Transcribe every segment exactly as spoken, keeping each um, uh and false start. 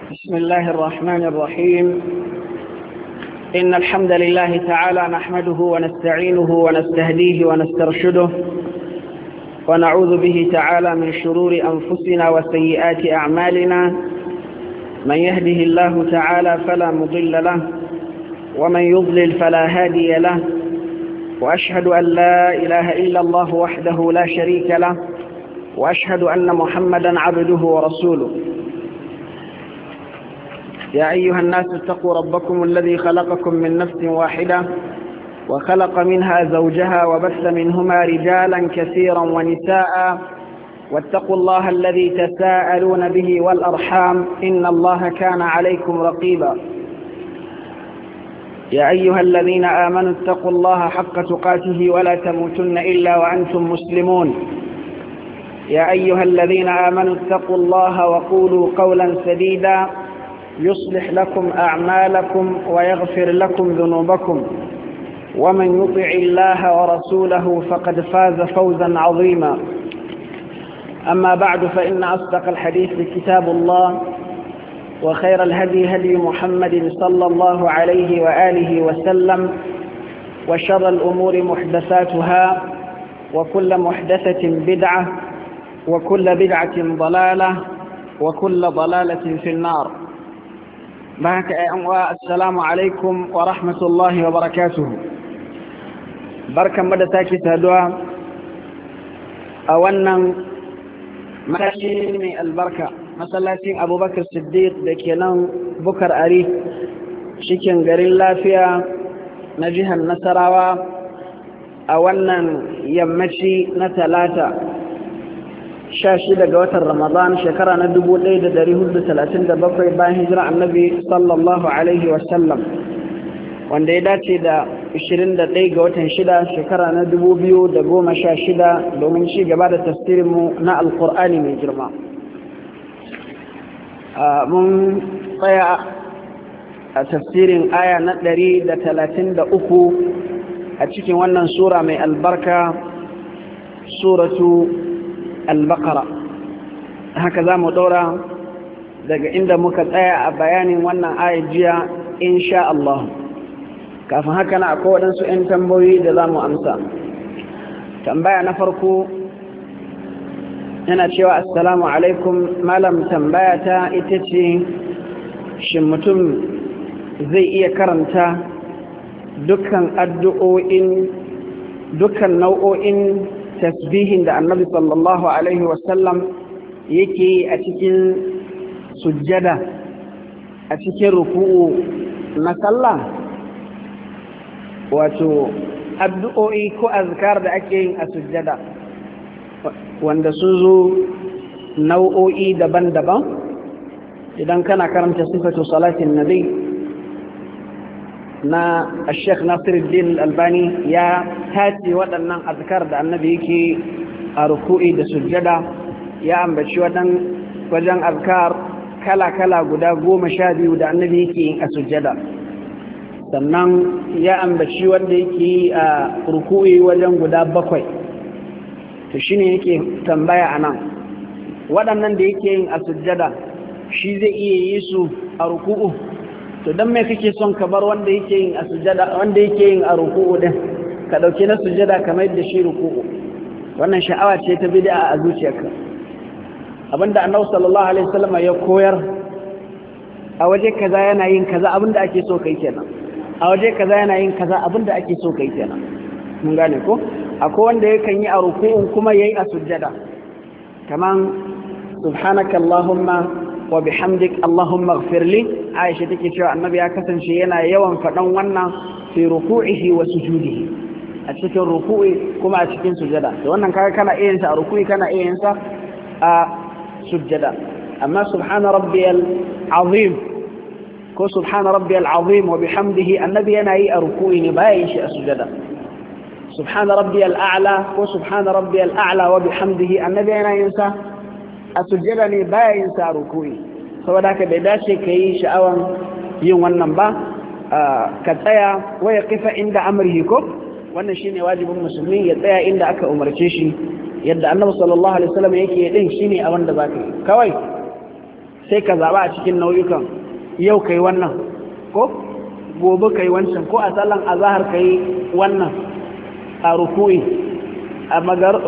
بسم الله الرحمن الرحيم. إن الحمد لله تعالى نحمده ونستعينه ونستهديه ونسترشده ونعوذ به تعالى من شرور أنفسنا وسيئات أعمالنا. من يهده الله تعالى فلا مضل له ومن يضلل فلا هادي له، وأشهد أن لا إله إلا الله وحده لا شريك له، وأشهد أن محمدا عبده ورسوله. يا أيها الناس اتقوا ربكم الذي خلقكم من نفس واحدة وخلق منها زوجها وبث منهما رجالا كثيرا ونساء، واتقوا الله الذي تساءلون به والأرحام إن الله كان عليكم رقيبا. يا أيها الذين آمنوا اتقوا الله حق تقاته ولا تموتن إلا وأنتم مسلمون. يا أيها الذين آمنوا اتقوا الله وقولوا قولا سديدا يصلح لكم أعمالكم ويغفر لكم ذنوبكم، ومن يطع الله ورسوله فقد فاز فوزا عظيما. أما بعد، فإن أصدق الحديث كتاب الله، وخير الهدي هدي محمد صلى الله عليه وآله وسلم، وشر الأمور محدثاتها، وكل محدثة بدعة، وكل بدعة ضلالة، وكل ضلالة في النار. بارك السلام عليكم ورحمة الله وبركاته. بركة مدى تاكي تهدوا أولا ماشي البركة مسلاتين أبو بكر الصديق دكينان بكر أريف شكين غرين لافيا نجيها النسراوة أولا يمشي نتلاتا shashi daga watan Ramadan shekara na dubu ɗaya da ɗari hudu talatin da bakwai bayan hijira annabi sallallahu alaihi wasallam, wanda ya dace da ashirin da ɗaya ga watan shida shekara na dubu biyu da goma sha shida domin ci gaba da tafsirinmu na alkur'ani mai girma. Mun tsaya a tafsirin aya na ɗari da talatin da uku a cikin wannan sura mai albarka, suratu al-baqara. Haka za mu ɗora daga inda muka tsaya a bayanin wannan ayat jiya insha Allah. Kafin haka na akwai waɗansu 'yan tambayoyi da za mu amsa. Tambaya na farko yana cewa assalamu alaikum malam, tambaya ta ita ce shin mutum zai iya karanta dukkan addu'o'in dukkan nau'o'in tasbihin da annabi sallallahu alaihi wasallam yake a cikin sujjada a cikin ruku'u na sallah? Wato addu'o'i ko azkar da ake yin a sujjada wanda sun zo nau'o'i daban-daban. Idan kana karanta sifatu salatin nabi na Sheikh Nasiruddin Albani ya tace waɗannan azkar da annabi yake a ruku'i da sujjada, ya ambaci wajen azkar kala-kala guda goma sha biyu da annabi yake yin a sujjada, sannan ya ambaci wanda yake yi a ruku'i wajen guda bakwai. to shine yake tambaya anan, waɗannan da yake yin a sujjada shi zai iya yi su a ruku'u? to dan me kake son ka bar wanda yake yin a sujada, wanda yake yin a ruku'u din ka dauke na sujada kamar da shi ruku'u? Wannan sha'awa ce ta bid'a a zuciyarka. Abinda Annabi sallallahu alaihi wasallam ya koyar a waje kaza yana yin kaza, abinda ake so kai kenan. A waje kaza yana yin kaza, abinda ake so kai kenan. Mun gane ko? Akwai wanda yakan yi a ruku'u kuma yayi a sujada, kaman subhanaka allahumma wa bihamdik allahumma ighfirli. Aisha take cewa annabi ya kasance yana yawan faɗan wannan fi ruku'ihi wa sujudihi, a cikin ruku'i kuma a cikin sujada. to wannan kaga kana iya yin sa a ruku'i, kana iya yin sa a sujada. amma subhana rabbiyal azim ko subhana rabbiyal azim wa bihamdihi annabi yana yi a ruku'i ne, baya yin shi a sujada. subhana rabbiyal a'la ko subhana rabbiyal a'la wa bihamdihi annabi yana yin sa a sujjada ne, baya yin sa ruku'i. saboda haka bai dace ka yi sha'awan yin wannan ba. ka tsaya waya kifa inda amrihi ko wannan shine wajibin musulmi, ya tsaya inda aka umarce shi, yadda annabi sallallahu alaihi wasallam yake din shine a wanda zaka yi. kawai sai ka zaɓa a cikin nau'ukan yau kai wannan ko gobe kai wancan ko a sallan azahar kai wannan a ruku'i a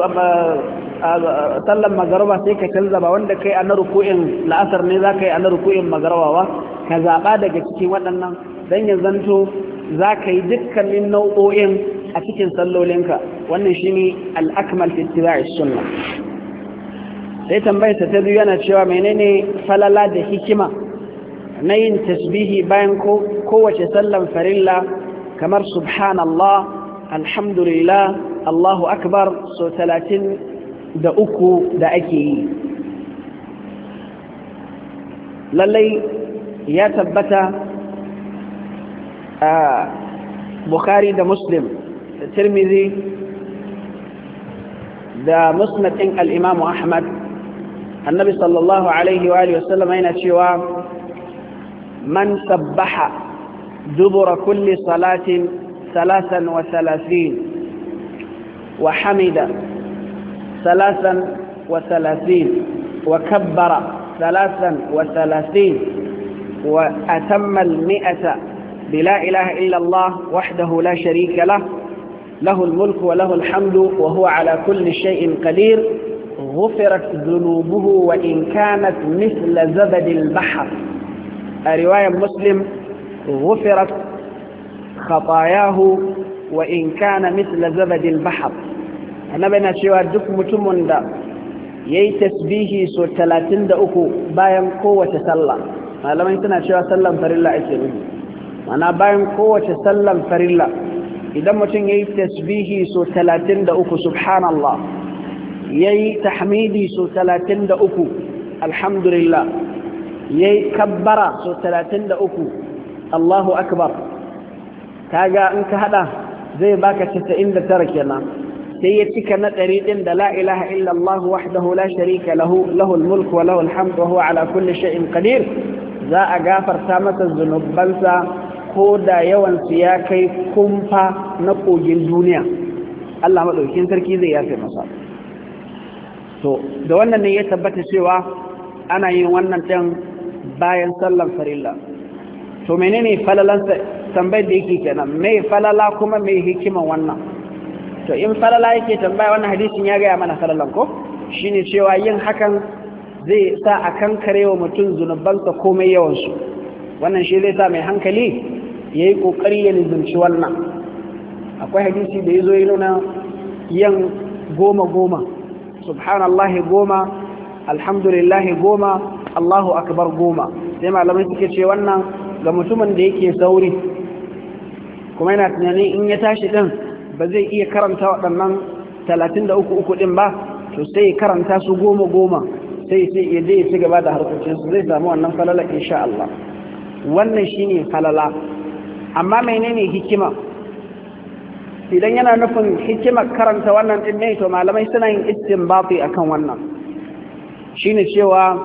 sallan magarba sai ka canza ba wanda kai a na ruku'in la'asar ne za ka yi a na ruku'in magarba ba ka zaɓa daga cikin waɗannan don ya zanto za ka yi dukkanin nau'o'in a cikin sallolinka wannan shi ne al'akmal fi ittiba'i sunna sai tambayarsa ta biyu yana cewa menene falala da hikima na yin tasbihi bayan kowace sallan farilla kamar subhanallah alhamdulillah Allahu akbar so talatin da uku da ake yi lallai ya tabbata a Bukhari da Muslim da Tirmidhi da musnadin al-Imam Ahmad annabi sallallahu alaihi wa alihi wasallam yana cewa man sabbaha dubura kulli salatin thalathan wa thalathin wa hamida thalathan wa thalathin wa kabbara thalathan wa thalathin wa atamma al-mi'ata بلا إله إلا الله وحده لا شريك له له الملك وله الحمد وهو على كل شيء قدير غفرت ذنوبه وإن كانت مثل زبد البحر رواية مسلم غفرت خطاياه وإن كان مثل زبد البحر أنا بنا شوى دك متمن دا يي تسبيه سو ثلاثين دا أكو باين قوة سلا لما يتنا شوى سلم فرلا إسلام mana bayan kowace sallan farilla idan mutum yayi tasbihi so talatin da uku subhanallah yayi tahmidi so talatin da uku alhamdulillah yayi kabbara so talatin da uku Allahu akbar kaga in ka hada zai baka casa'in da tara kenan sai ya cika na ɗari din da la ilaha illa Allah wahdahu la sharika lahu lahul mulku wa lahul hamdu wa huwa ala kulli shay'in qadir za a gafarta masa zunubansa ko da yawansu ya kai kumfa na kogin duniya Allah maɗaukin sarki zai yafe masa to da wannan ne ya tabbata cewa ana yin wannan ɗin bayan sallan farilla to menene falalansa tambayar da yake kenan mai falala kuma mai hikiman wannan to in falala yake tambaya wannan hadisin ya gaya mana falalan ko shine cewa yin hakan zai sa a kankare wa mutum zunubansa komai yawansu wannan shi zai sa mai hankali ya yi ƙoƙari ya nizamci wannan akwai hadisi da ya zo yi nuna yin goma-goma subhanallahi goma alhamdulillahi goma Allahu akbar goma sai malamai suke ce wannan ga mutumin da yake sauri kuma yana tunanin in ya tashi ɗin ba zai iya karanta waɗannan talatin da uku uku ɗin ba to sai ya karanta su goma-goma sai sai ya je ya ci gaba da harkocinsu zai samu wannan falala insha Allah wannan shine falala amma menene hikima idan yana nufin hikimar karanta wannan din ne to malamai suna yin istinbati akan wannan shine cewa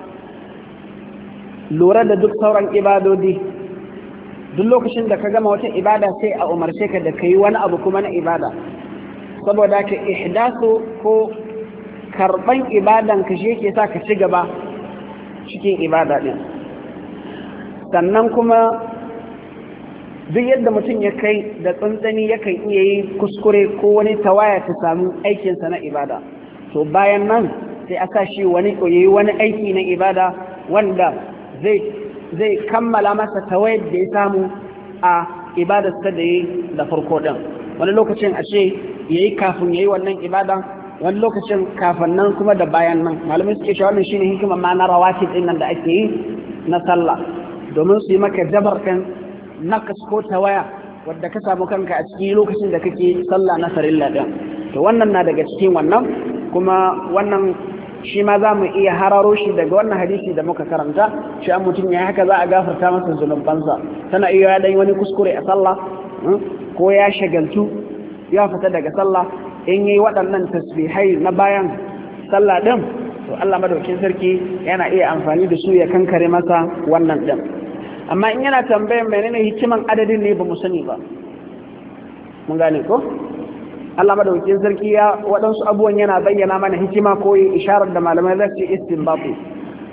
lura da duk sauran ibadodi duk lokacin da ka gama wata ibada sai a umarce ka da kai wani abu kuma na ibada saboda ka ihdasu ko karban ibadan ka shi yake sa ka ci gaba cikin ibada din sannan kuma duk yadda mutum ya kai da tsantsani yakan iya yi kuskure ko wani tawaya ta samu aikinsa na ibada to bayan nan sai aka shi wani yayi wani aiki na ibada wanda zai zai kammala masa tawayar da ya samu a ibadarsa da yi da farko din wani lokacin a ce yayi kafin yayi wannan ibada wani lokacin kafin nan kuma da bayan nan malamai suke cewa wannan shine hikima ma na rawatib din nan da ake yi na sallah domin su yi maka jabar kan nakas ko tawaya wadda ka samu kanka a cikin lokacin da kake sallah na farilla din to wannan na daga cikin wannan kuma wannan shi ma za mu iya hararo shi daga wannan hadisi da muka karanta shi an mutum ya haka za a gafarta masa zunubansa tana iya ya dan wani kuskure a sallah ko ya shagaltu ya fita daga sallah in yi waɗannan tasbihai na bayan sallah din to Allah madaukakin sarki yana iya amfani da su ya kankare masa wannan din amma in yana tambayan menene hikiman adadin ne ba mu sani ba mun gane ko Allah madaukakin sarki ya waɗansu abubuwan yana bayyana mana hikima ko isharar da malamai za su istinbati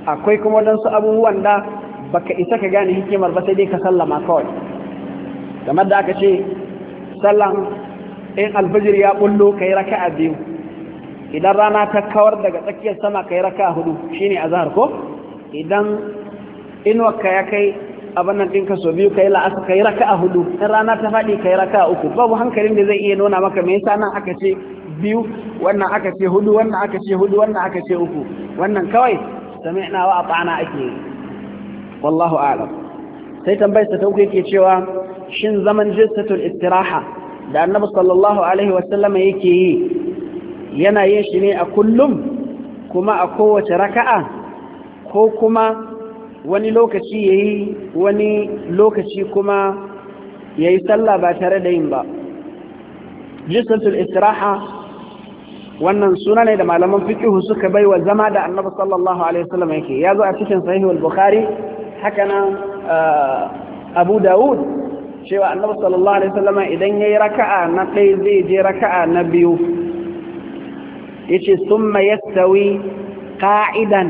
akwai kuma wadansu abubuwan da baka isa ka gane hikimar ba sai dai ka sallama kawai, kamar da aka ce sallan in alfajir ya bullo kai raka'a biyu, idan rana ta kawar daga tsakiyar sama kai raka'a hudu shine azhar ko, idan inuwarka ya kai abin nan ɗinka so biyu kai la'asa kai raka'a hudu, in rana ta faɗi kai raka'a uku. Babu hankalin da zai iya nuna maka me yasa nan aka ce biyu, wannan aka ce hudu, wannan aka ce hudu, wannan aka ce uku. Wannan kawai sami'na wa ata'na ake, wallahu a'lam. sai tambayar ta uku yake cewa shin zaman jilsatul istiraha da annabi sallallahu alaihi wasallam yake yi yana yin shi ne a kullum kuma a kowace raka'a, ko kuma wani lokaci yayi wani lokaci kuma yayi sallah ba tare da yin ba? Jilsatul istiraha wannan suna ne da malaman fiqh suka baiwa zama da annabi sallallahu alaihi wasallam yake. Ya zo a cikin sahih al-bukhari, haka nan abu dawud, cewa annabi sallallahu alaihi wasallam idan yayi raka'a na ɗaya zai je raka'a na biyu, yace summa yastawi qa'idan,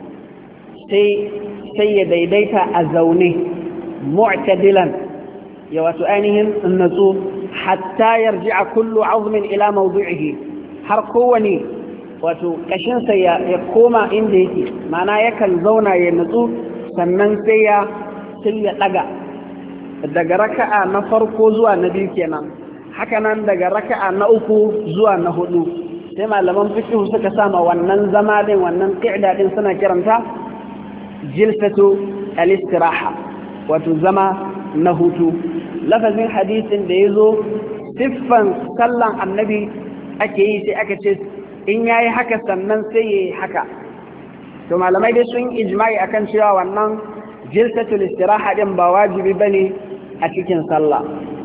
sai sai ya daidaita a zaune, mu'tadilan, ya wato ainihin natsu, hatta yarji'a kullu 'azmin ila mawdi'ihi, har kowani wato kashinsa ya koma inda yake, ma'ana yakan zauna ya natsu sannan sai ya sai ya daga daga raka'a na farko zuwa na biyu kenan, haka nan daga raka'a na uku zuwa na hudu. Sai malaman fiqh suka sama wannan zama din, wannan qa'da din suna kiranta jilsatu al-istiraha, wato zama na hutu. Lafazin hadisin da yazo siffan sallan annabi ake yi, sai aka ce in yayi haka sannan sai yayi haka. To malamai dai sun ijma'i akan cewa wannan jilsatul istiraha din ba wajibi bane a cikin sallah.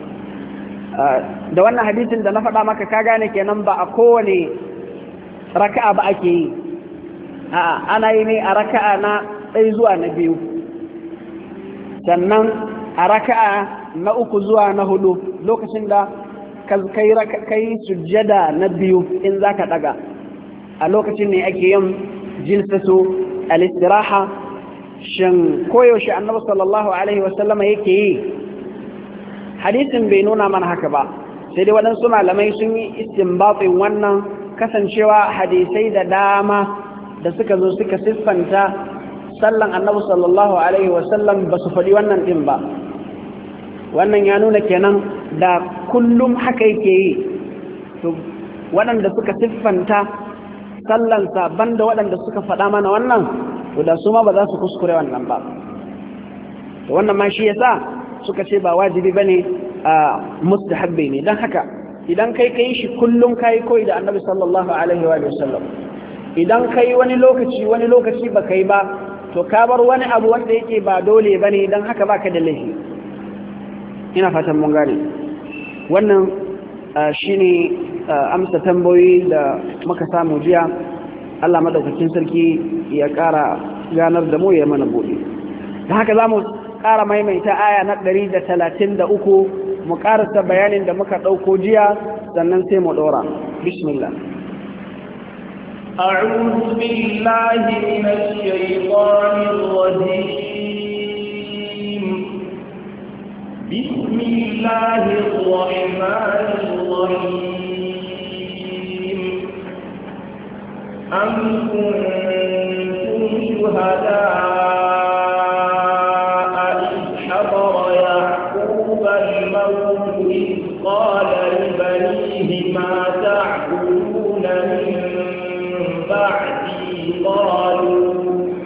Da wannan hadisin da na faɗa maka ka gane kenan ba a kowane raka'a ba ake yi, a'a ana yi ne a raka'a na ɗaya zuwa na biyu, sannan a raka'a na uku zuwa na hudu, lokacin da kai kai sujjada na biyu in zaka daga, a lokacin ne ake yin jilsatu al-istiraha. Shin koyaushe annabi sallallahu alaihi wasallam yake yi? Hadisin bai nuna mana haka ba, sai dai waɗansu malamai sun yi istinbatin wannan, kasancewa hadisai da dama da suka zo suka siffanta sallan annabi sallallahu alaihi wasallam ba su faɗi wannan ɗin ba. Wannan ya nuna kenan da kullum haka yake yi, to waɗanda suka siffanta sallansa banda waɗanda suka faɗa mana wannan, to da su ma ba za su kuskure wannan ba. To wannan ma shi yasa suka ce ba wajibi bane, a mustahabbi ne. Dan haka idan kai kai shi kullum kai koyi da annabi sallallahu alaihi wa sallam, idan kai wani lokaci wani lokaci ba kai ba, to ka bar wani abu wanda yake ba dole bane, dan haka baka da laifi. Ina fatan mun gane wannan. Shine amsa tambayoyi da muka samu jiya. Allah madaukakin sarki ya ƙara ganar da mu, ya mana buɗe. Da haka za mu ƙara maimaita aya na ɗari da talatin da uku, mu ƙarasa bayanin da muka ɗauko jiya, sannan sai mu ɗora. Bismillah. أعوذ بالله من الشيطان الرجيم. بسم الله الرحمن الرحيم. أم كنتم شهداء إذ حضر يعقوب الموت إذ قال لبنيه ما تعبدون من بعدي؟ قالوا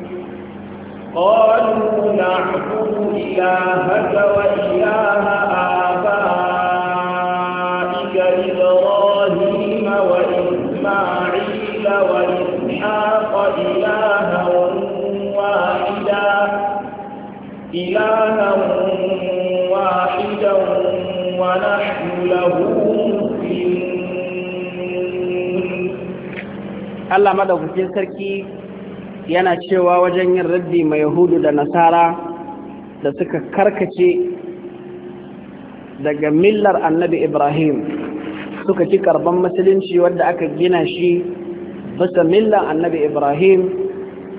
قالوا نعبد إلهك وإله آبائك إبراهيم وإسماعيل وإسحاق إلها واحدا إلها واحدا ونحن له مسلمون. Allah madaukakin sarki yana cewa wajen yin raddi mai Yahudu da Nasara da suka karkace daga millar annabi Ibrahim, suka ci karban musulunci wadda aka gina shi bisa millar annabi Ibrahim,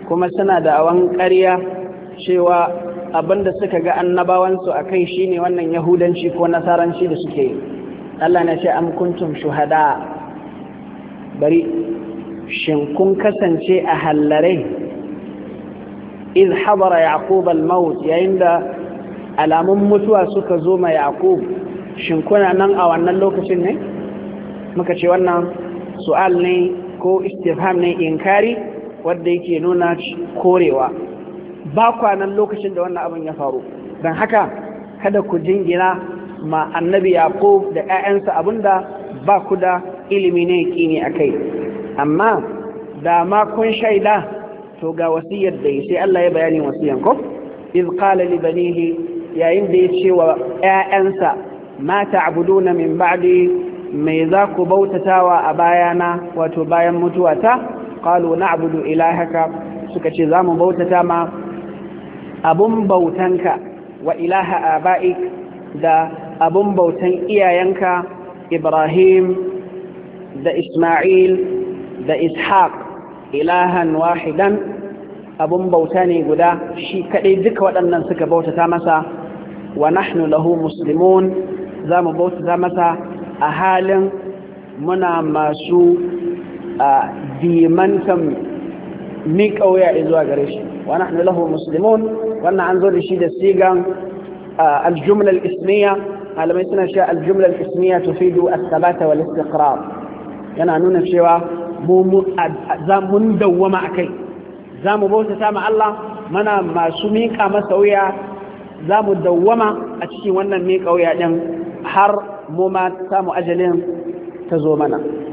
kuma suna da awan ƙarya cewa abinda suka ga annabawansu a kai shine wannan yahudanci ko nasaranci da suke yi. Allah na ce am kuntum shuhada, bari shin kun kasance a hallare iz hadara yaqub al-maut, yayin da alamun mutuwa suka zo ma yaqub, shin kuna nan a wannan lokacin ne? Muka ce wannan su'al ne ko istifham ne inkari wanda yake nuna korewa, ba kwanan lokacin da wannan abin ya faru. Don haka kada ku jingina ma annabi yaqub da ƴaƴansa abinda ba ku da ilimi ne kini akai. Amma da ma kun shaida to ga wasiyar da sai Allah ya bayani wasiyan ko iz qala li banihi, yayin da ya ce wa ƴaƴansa ma ta'buduna min ba'di, mai za ku bautatawa a bayana, wato bayan mutuwata. qalu na'budu ilahaka, suka ce za mu bautata ma abun bautanka, wa ilaha aba'ik, da abun bautan iyayenka Ibrahim da Ismail da Ishaq, ilahan wahidan, abun bauta ne guda shi kadai, duka waɗannan suka bautata masa. wa nahnu lahu muslimun, za mu bautata masa a halin muna masu dimantan miƙa wuya zuwa gare shi. wa nahnu lahu muslimun, wannan an zo da shi da sigan aljumla al-ismiya. malamai suna cewa aljumla al-ismiya tufidu as-sabata wal istiqrar, yana nuna cewa mu za mun dawwama akai, za mu bautata ma Allah mana masu miƙa masa wuya, za mu dawwama a cikin wannan miƙa wuya din har mu ma samu ajalin ta zo mana.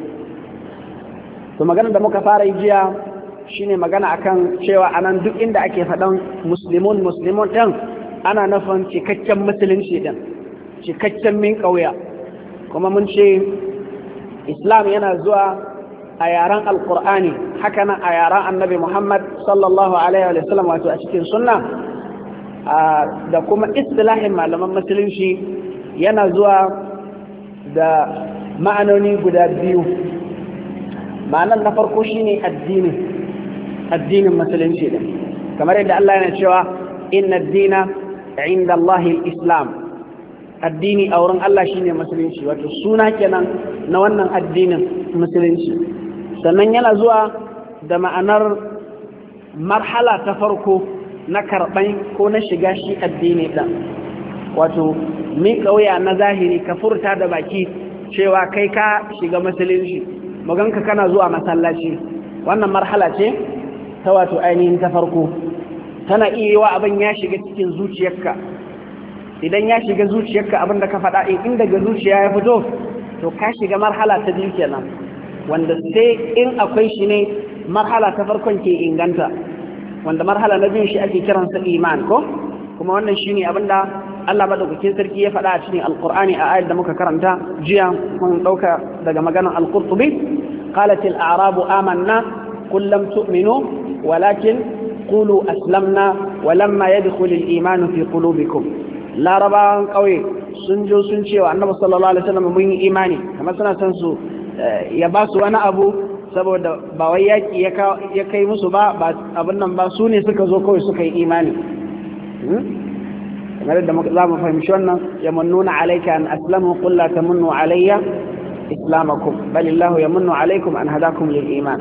To magana da muka fara yi jiya shine magana akan cewa anan duk inda ake faɗan muslimun muslimun ɗin ana nufin cikakken musulunci ɗin, cikakken min ƙauya. Kuma mun ce islam yana zuwa a yaren alƙur'ani, haka nan a yaren annabi muhammad sallallahu alaihi wa sallam, wato a cikin sunna, da kuma istilahin malaman musulunci yana zuwa da ma'anoni guda biyu. ma'anar na farko shine addini, addinin musulunci din, kamar yadda Allah yana cewa inna ad-dina 'inda Allahi al-islam, addini a wurin Allah shine musulunci, wato suna kenan na wannan addinin musulunci. Sannan yana zuwa da ma'anar marhala ta farko na karɓan ko na shiga shi addini ɗin, wato miƙa wuya na zahiri, ka furta da baki cewa kai ka shiga musulunci, maganka kana zuwa masallaci. Wannan marhala ce ta wato ainihin ta farko. Tana iya yi wa abin ya shiga cikin zuciyarka. Idan ya shiga zuciyarka abin da ka faɗa in daga zuciya ya fito, to ka shiga marhala ta biyu kenan, wanda sai in akwai shi ne marhala ta farkon ke inganta, wanda marhala na biyu shi ake kiransa iman ko. Kuma wannan shine abin da Allah madaukakin sarki ya faɗa a cikin alqur'ani a ayar da muka karanta jiya, mun dauka daga maganar al-Qurtubi, qalat al-a'rabu amanna qul lam tu'minu walakin qulu aslamna walamma yadkhul al-iman fi qulubikum. Larabawan kauye sun jo sun cewa annabi sallallahu alaihi wasallam mun yi imani, kamar suna san su ya ba su wani abu, saboda ba wai yaki ya kai musu ba, abin nan ba, su ne suka zo kawai suka yi imani. kamar da za mu fahimci wannan, yamannuna alayka an aslamu qul la tamunnu alayya islamakum bal illahu yamunnu alaykum an hadakum lil iman.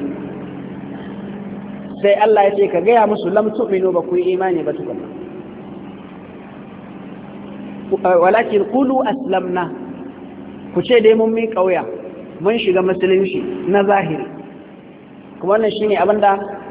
sai Allah ya ce ka gaya musu lam tu'minu, ba ku yi imani ba tukunna, walakin qulu aslamna, ku ce dai mun mi kauya, mun shiga musulunci na zahiri. kuma wannan shine abinda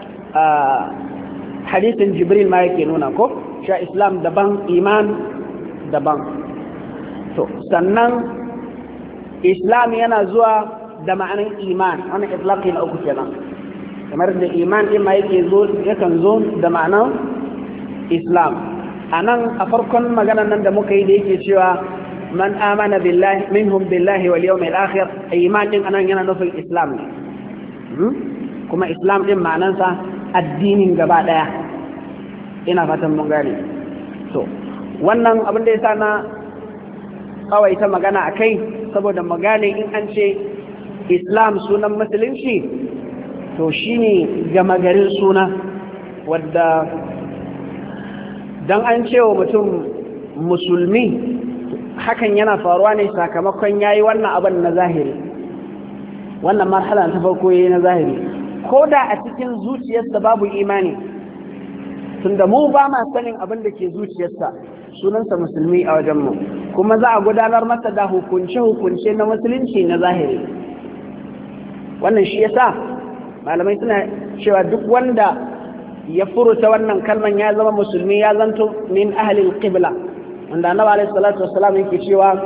hadisin Jibril ma yake nuna ko, sha islam daban iman daban. To sannan islam yana zuwa da ma'anin iman, wannan itlaqi na uku kenan, kamar da iman din ma yake zo yakan zo da ma'anar islam. anan a farkon maganar nan da muka yi da yake cewa man amana billahi minhum billahi wal yawmil akhir, iman din anan yana nufin islam ne. kuma islam din ma'anansa addinin gaba daya, ina fatan mun gane. to wannan abin da yasa na kawai ta magana akai, saboda magane in an ce islam sunan musulunci, to shine gama garin suna, wadda dan an cewa mutum musulmi hakan yana faruwa ne sakamakon yayi wannan abin na zahiri, wannan marhala ta farko yayi na zahiri, ko da a cikin zuciyarsa babu imani, tunda mu ba ma sanin abin da ke zuciyarsa, sunansa musulmi a wajenmu, kuma za a gudanar masa da hukunce-hukunce na musulunci na zahiri. Wannan shi yasa malamai suna cewa duk wanda ya furuta wannan kalman ya zama musulmi, ya zanto min ahlil qibla, wanda annabi alaihi salatu wassalam yake cewa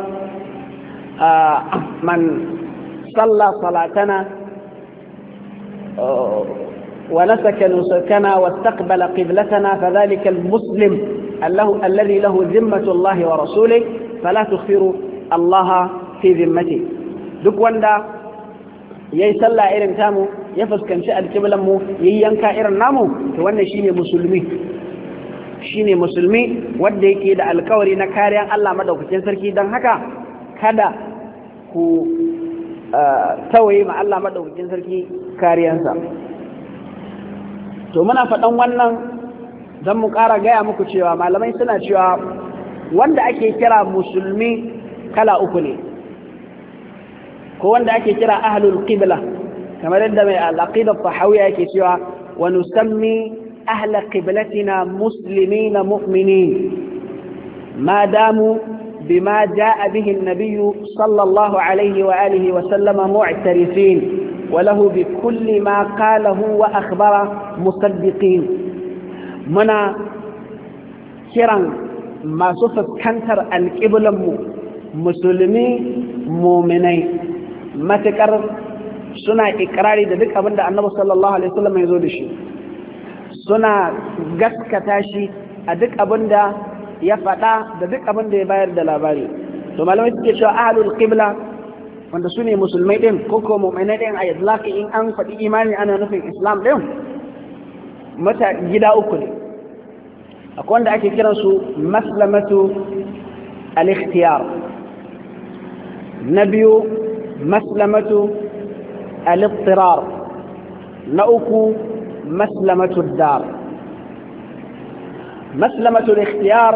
man salla salatana wa nasaka nusakana wastaqbala qiblatana fadhalika almuslim allahu alladhi lahu zimmatu allahi wa rasulih fala tukhfiru allaha fi zimmati. Duk wanda yayi sallah irin tamu, ya fuskanci alqiblan mu, yayi yanka irin namu, to wannan shine musulmi, shine musulmi wanda yake da alkawari na kariyan Allah madaukakin sarki. Dan haka kada ku tawaye ma Allah madaukakin sarki kariyansa. To muna faɗan wannan dan mu ƙara gaya muku cewa malamai suna cewa wanda ake kira musulmi kala uku ne, ko wanda ake kira ahlul qibla, kamar yadda mai al-aqida tahawiyya yake cewa wa nusammi ahla qiblatina muslimina mu'minin ma damu bima jaa bihi an-nabiy sallallahu alayhi wa alihi wa sallama mu'tarifin wa lahu bi kulli ma qalahu wa akhbara musaddiqin. Muna kiran masu fuskantar alƙiblanmu musulmi muminai matuƙar suna ikirari da duk abin da annabi sallallahu alaihi wasallam ya zo da shi, suna gaskata shi a duk abin da ya faɗa da duk abin da ya bayar da labari. To malamai suke cewa ahlul qibla wanda su ne musulmai ɗin ko ko mu'minai ɗin a idlaqi, in an faɗi imani ana nufin islam ɗin, mata gida uku ne. akwai wanda ake kiransu maslamatu al-ikhtiyar, na biyu maslamatu al-ittirar, na uku maslamatu dar. maslamatu al-ikhtiyar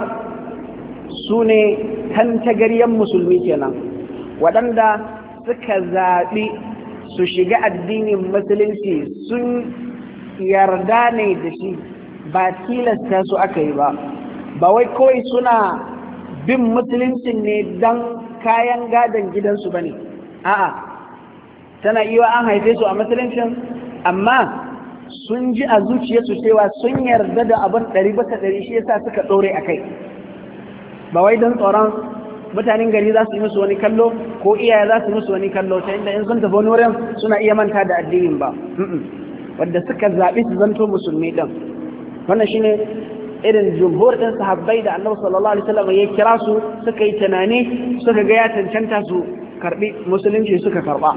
su ne tantagaryen musulmi kenan, waɗanda suka zaɓi su shiga addinin musulunci, sun yarda ne da shi, ba tilasta su aka yi ba, ba wai kawai suna bin musuluncin ne don kayan gadon gidansu ba ne, a'a, tana iya an haife su a musuluncin, amma sun ji a zuciyarsu cewa sun yarda da abin ɗari bisa ɗari, shi yasa suka ɗore a kai, ba wai don tsoron mutanen gari za su yi musu wani kallo ko iyaye za su yi musu wani kallo ta inda in sun tafi wani wurin suna iya manta da addinin ba, wadda suka zaɓi su zanto musulmi ɗin. Wannan shine irin jumhur ɗin sahabbai da annabi sallallahu alaihi wasallam ya kira su, suka yi tunani, suka ga ya cancanta su karɓi musulunci, suka karɓa.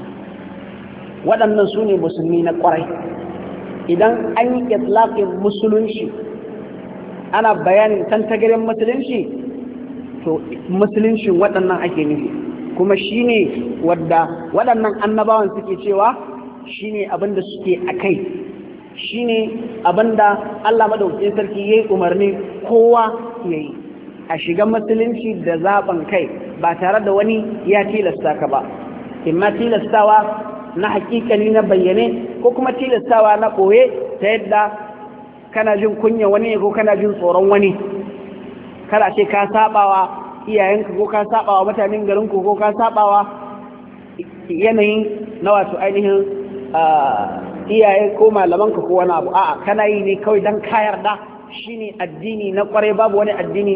Waɗannan su ne musulmi na ƙwarai. Idan an yi itlaqin musulunci ana bayanin tantagarin musulunci, to musuluncin waɗannan ake nufi, kuma shine wadda waɗannan annabawan suke cewa shine abinda suke akai, shine abinda Allah madaukakin sarki yayi umarni kowa yayi, a shiga musulunci da zaben kai ba tare da wani ya tilasta ka ba, imma tilastawa na hakikani na bayyane ko kuma tilastawa na ɓoye ta yadda kana jin kunya wani ko kana jin tsoron wani, kada ce ka sabawa iyayenka ko ka sabawa mutanen garinku ko ka sabawa yanayin na wato ainihin iyaye ko malamanka ko wani abu, a'a kana yi ne kawai dan ka yarda shine addini na kware, babu wani addini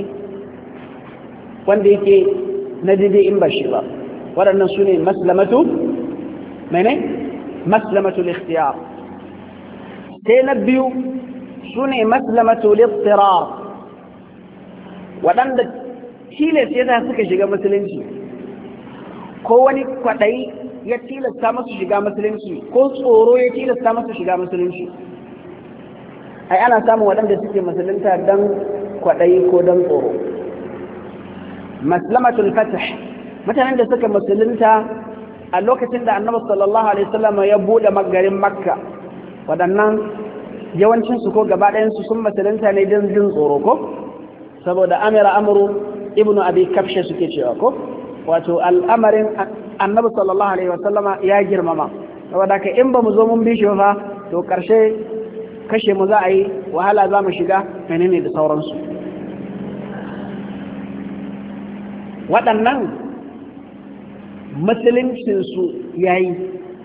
wanda yake na daidai in ba shi ba. Waɗannan su ne maslamatu mene maslamatu al-ikhtiyar. sai na biyu su ne maslamatu al-ittirar, waɗanda tilas yasa suka shiga musulunci ko wani kwaɗayi ya tilasta masu shiga musulunci ko tsoro ya tilasta masu shiga musulunci. Ai ana samun waɗanda suke musulunta don kwaɗayi ko don tsoro. Maslamatul fatah, mutanen da suka musulunta a lokacin da annabi sallallahu alaihi wasallam ya bude magarin makka, waɗannan yawancinsu ko gaba ɗayansu sun musulunta ne don jin tsoro ko saboda amira amru ibnu abi kafshe suke cewa ko wato al'amarin annabi sallallahu alaihi wasallama ya girmama saboda ka in ba mu zo mun bi shi ba to karshe kashe mu za a yi wahala za mu shiga menene da sauransu waɗannan musuluncinsu ya yi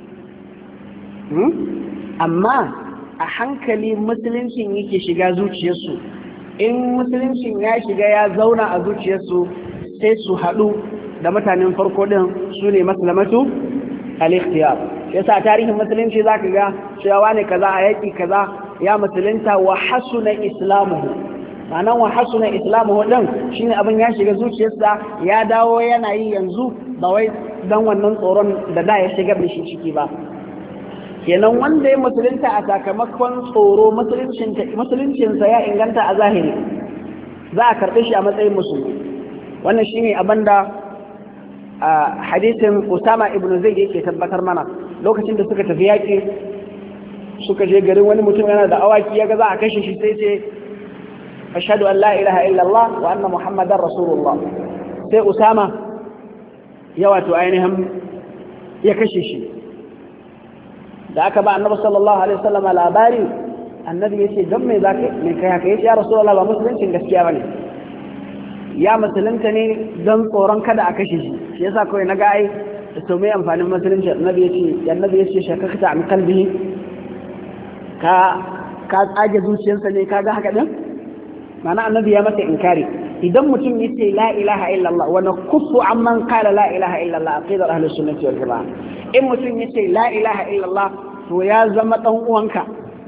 amma a hankali musuluncin yake shiga zuciyarsu in musuluncin ya shiga ya zauna a zuciyarsu sai su haɗu da mutanen farko ɗin su ne maslamatu al-ikhtiyar yasa tarihin musulunci zaka ga cewa ne kaza a yaki kaza ya musulunta wa hasuna islamuhu ma'anan wa hasuna islamuhu din shine abin ya shiga zuciyarsa ya dawo yana yi yanzu ba wai dan wannan tsoron da da ya shiga da shi ciki ba kenan wanda ya musulunta a sakamakon tsoro musuluncinsa ya inganta a zahiri za a karɓe shi a matsayin musulmi wannan shine abin da hadisin Usama ibn Zaid yake tabbatar mana lokacin da suka tafi yaƙi suka je garin wani mutum yana da awaki ya ga za a kashe shi sai ce ashhadu an la ilaha illallah wa anna muhammadar rasulullah sai Usama ya wato ainihin ya kashe shi da aka ba annabi sallallahu alaihi wasallam labari annabi yace don me zaka me kai haka yace ya rasulullah ba musuluncin gaskiya bane ya musulunta ne don tsoron kada a kashe shi shi yasa kawai na ga ai to me amfanin musulunci annabi yace annabi yace shakakta an kalbi ka ka tsage zuciyarsa ne kaga haka din mana annabi ya masa inkari idan mutum yace la ilaha illallah wa nakuffu amman qala la ilaha illallah aqidar ahlus sunnati wal jamaa in mutum yace la ilaha illallah to ya zama dan uwanka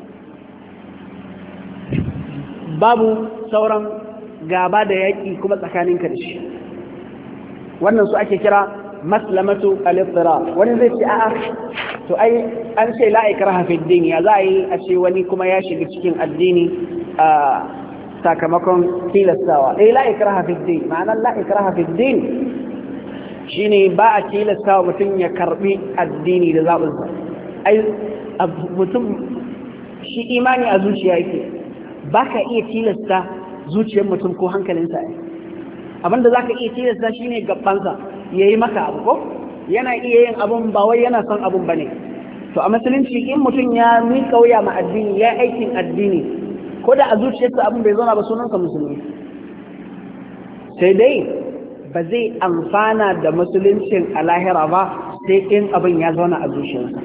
babu sauran gaba da yaki kuma tsakaninka da shi wannan su ake kira maslamatu al-ittira wani zai ce a'a to ai an ce la ikraha fi din ya za a yi a ce wani kuma ya shiga cikin addini a sakamakon tilastawa eh la ikraha fi din ma'anar la ikraha fi din shine ba a tilastawa mutum ya karbi addini da zaɓinsa ai mutum shi imani a zuciya yake ba ka iya tilasta zuciyar mutum ko hankalinsa abinda za ka iya tilasta shine gabansa ya yi maka abu ko yana iya yin abun ba wai yana son abun ba ne to a musulunci in mutum ya miƙa wuya ma addini ya aikin addini ko da a zuciyarsa abin bai zauna ba sunansa musulmi sai dai ba zai amfana da musuluncin a lahira ba sai in abin ya zauna a zuciyarsa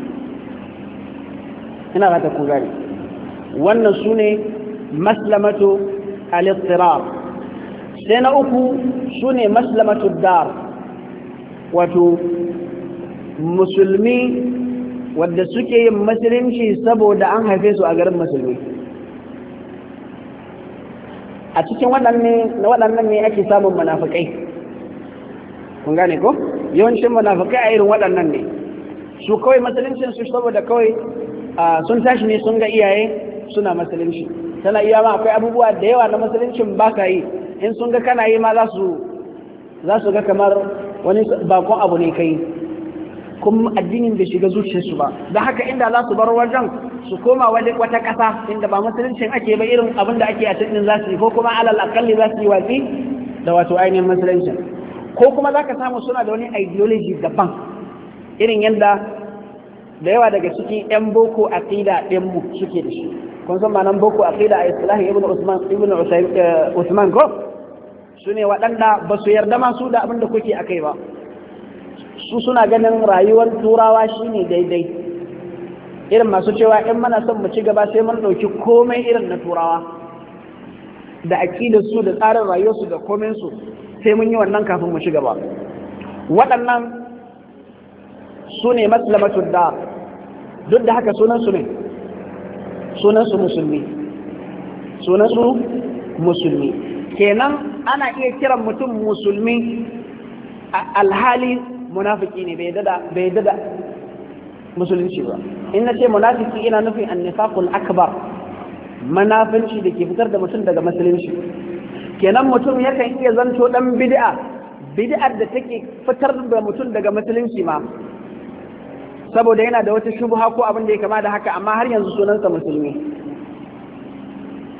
ina ba ta ku gani wannan su ne maslamatu al-ittirar sai na uku su ne maslamatu dar wato musulmi wadda suke yin musulunci saboda an haife su a garin musulmi a cikin waɗannan ne ake samun munafikai kun gane ko yawancin munafikai a irin waɗannan ne su kawai musuluncin su saboda kawai sun tashi ne sun ga iyaye suna musulunci tana iya ma akwai abubuwa da yawa na musuluncin ba ka yi in sun ga kana yi ma za su za su ga kamar wani bakon abu ne kai kuma addinin bai shiga zuciyarsu ba da haka inda za su bar wajen su koma wata ƙasa inda ba musuluncin ake ba irin abin da ake a cikin za su yi ko kuma alal akalli za su yi watsi da wato ainihin musuluncin ko kuma za ka samu suna da wani ideology daban irin yadda da yawa daga cikin yan boko aqida ɗin mu suke da shi kun san ma nan boko aqida a islahi ibnu usman ibnu usman ko su ne waɗanda ba su yarda ma su da abin da kuke a kai ba su suna ganin rayuwar turawa shine daidai irin masu cewa in mana son mu ci gaba sai mun ɗauki komai irin na turawa da aƙidar su da tsarin rayuwarsu da komai su sai mun yi wannan kafin mu ci gaba waɗannan su ne maslamatu da duk da haka sunansu ne sunansu musulmi sunansu musulmi kenan ana iya kiran mutum musulmi alhali munafiki ne bai dada bai dada musulunci ba in na ce munafiki ina nufin annifaqul akbar munafinci da ke fitar da mutum daga musulunci kenan mutum yakan iya zanto dan bid'a bid'ar da take fitar da mutum daga musulunci ma saboda yana da wata shubha ko abin da ya kama da haka amma har yanzu sunansa musulmi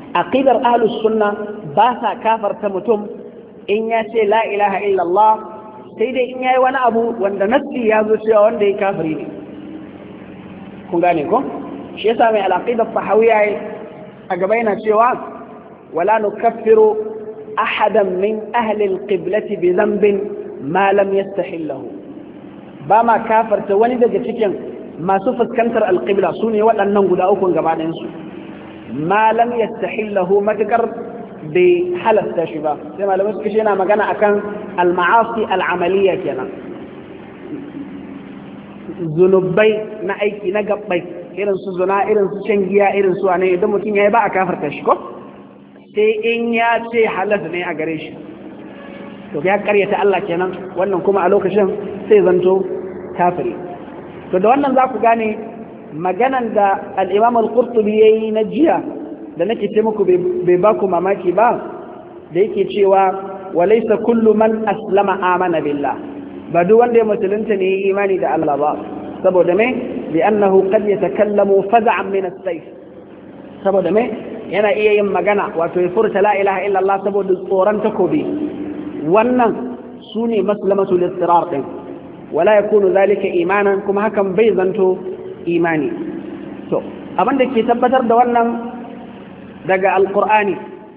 aqidar ahlus sunna ba sa kafarta mutum in ya ce la ilaha illallah sai dai in yayi wani abu wanda nassi ya zo cewa wanda ya kafiri ne kun gane ko shi yasa mai al-aqida tahawiyya a gaba yana cewa wala nukaffiru ahadan min ahli al-qiblati bi dhanbin ma lam yastahillahu ba ma kafarta wani daga cikin masu fuskantar al-qibla sune waɗannan guda uku gaba ɗayan su ma lam yastahillahu matakar bai halasta shi ba sai malamai suka ce yana magana akan al-ma'asi al-amaliyya kenan zunubai na aiki na gabbai irin su zuna irin su shan giya irin su wane idan mutum yayi ba a kafarta shi ko sai in ya ce halal ne a gare shi to ya karyata Allah kenan wannan kuma a lokacin sai zanto kafiri to da wannan za ku gane maganan da al-Imam al-Qurtubi yayi na jiya da nake ce muku bai ba ku mamaki ba da yake cewa walaysa kullu man aslama amana billah ba duk wanda ya musulunta ne yi imani da Allah ba saboda me li'annahu qad yatakallamu faz'an min as-sayf saboda me yana iya yin magana wato ya furta la ilaha illa Allah saboda tsoron takobi wannan sune maslamatu al-istirar din wala yakunu zalika imanan kuma hakan bai zanto imani to abin da ke tabbatar da wannan daga alqur'ani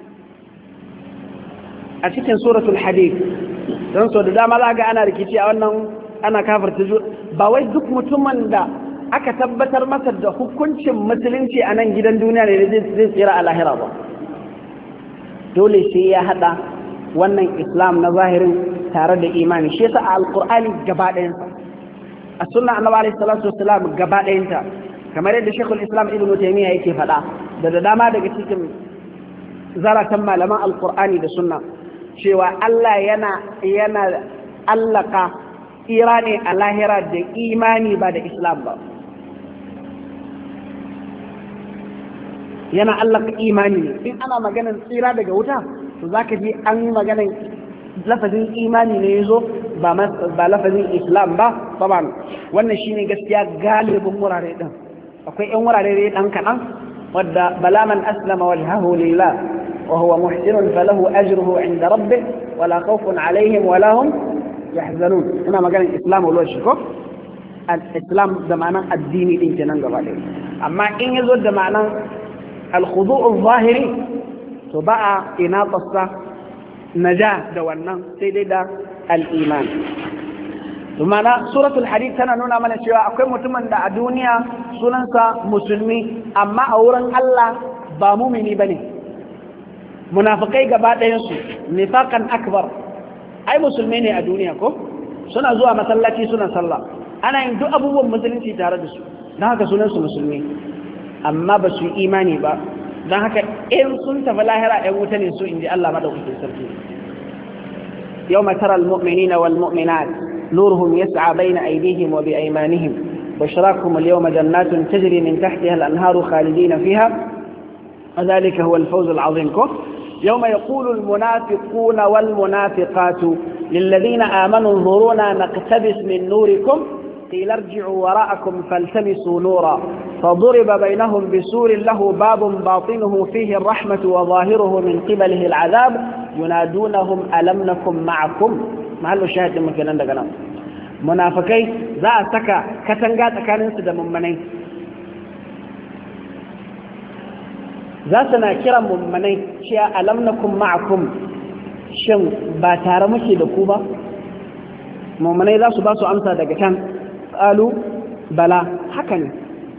a cikin suratul hadid don so da dama za ga ana rikici a wannan ana kafarta ba wai duk mutumin da aka tabbatar masa da hukuncin musulunci a nan gidan duniya ne zai tsira a lahira ba dole sai ya hada wannan islam na zahirin tare da imani shi yasa a alqur'ani gaba ɗayansa a sunna annabi alaihi salatu wassalam gaba ɗayanta kamar yadda shekul islam ibn taymiya yake faɗa da da dama daga cikin zaratan malaman alqur'ani da sunna cewa Allah yana yana allaka tsira ne a lahira da imani ba da islam ba yana allaka imani ne in ana maganin tsira daga wuta to zaka ji an yi maganin lafazin imani ne yazo ba ba lafazin islam ba saban wannan shine gaskiya galibin wurare din akwai yan wurare dan kadan wadda bala man aslama wajhahu lillah وهو محسن فله أجره عند ربه ولا خوف عليهم ولا هم يحزنون هنا ما قال الإسلام والوجه الإسلام ده معنى الديني انتنان قبالي أما إن يزود ده معنى الخضوع الظاهري تبقى إناطة نجاة دوانا سيدي ده الإيمان ثم سورة الحديث سنة نونا من الشواء أقول متمن ده الدنيا سننسى مسلمي أما أوران الله بامومني بني munafikai gaba ɗayansu nifaqan akbar ai musulmi ne a duniya ko suna zuwa masallaci suna sallah ana yin duk abubuwan musulunci tare da su don haka sunan su musulmi amma ba su yi imani ba don haka in sun tafi lahira ɗan wuta ne su inji Allah madaukakin sarki yawma tara almu'minina wal mu'minat nuruhum yas'a bayna aydihim wa bi aymanihim bushrakum al-yawma jannatun tajri min tahtiha al-anharu khalidina fiha وذلك هو الفوز العظيم يوم يقول المنافقون والمنافقات للذين آمنوا انظرونا نقتبس من نوركم قيل ارجعوا وراءكم فالتمسوا نورا فضرب بينهم بسور له باب باطنه فيه الرحمة وظاهره من قبله العذاب ينادونهم ألم نكن معكم محل الشاهد لما كان عندك منافقين ذا سكا كتنقات كان ينسد من منين za su na kiran mummanai cewa alam nakum ma'akum shin ba tare muke da ku ba mummanai za su ba su amsa daga can qalu bala haka ne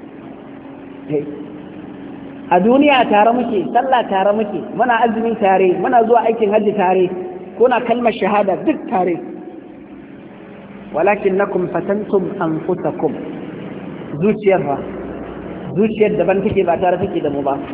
a duniya tare muke sallah tare muke muna azumi tare muna zuwa aikin hajji tare kuna kalmar shahada duk tare walakinnakum fatantum anfusakum zuciyar ba zuciyar daban take ba tare take da mu ba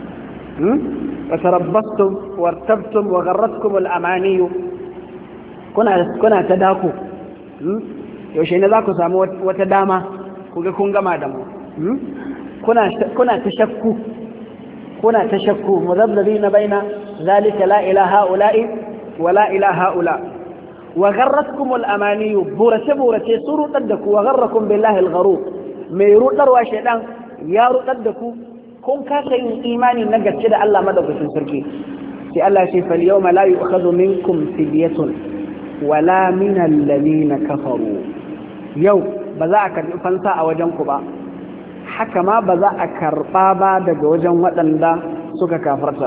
وتربصتم وارتبتم وغرتكم الأماني كنا كنا تداكو yaushe ne za ku samu wata dama ku ga kun gama da mu kuna kuna tashakku kuna tashakku mudabdabina baina zalika la ilaha ula'i wa la ilaha ula wa gharratkum al-amani burata burata surudar da ku wa gharrakum billahi al-gharur mai rudarwa shedan ya rudar da ku kun kasa yin imani na gaske da Allah madaukakin sarki sai Allah ya ce fal yawma la yu'khadhu minkum fidyatun wala min alladhina kafaru yau ba za a karbi fansa a wajen ku ba haka ma ba za a karba ba daga wajen waɗanda suka kafarta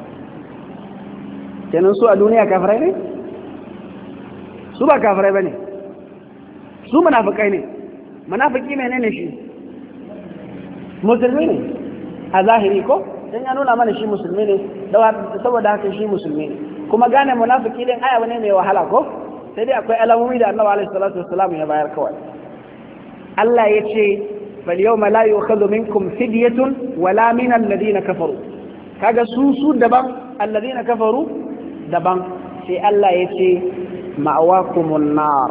kenan su a duniya kafirai ne su ba kafirai bane su munafikai ne munafiki menene shi musulmi ne a zahiri ko dan ya nuna mana shi musulmi ne saboda haka shi musulmi ne kuma gane munafiki din aya ne mai wahala ko sai dai akwai alamomi da Annabi alaihi salatu wassalam ya bayar kawai Allah ya ce bal yawma la yu'khadhu minkum fidyatun wala min alladhina kafaru kaga su su daban alladhina kafaru daban sai Allah ya ce ma'awakumun nar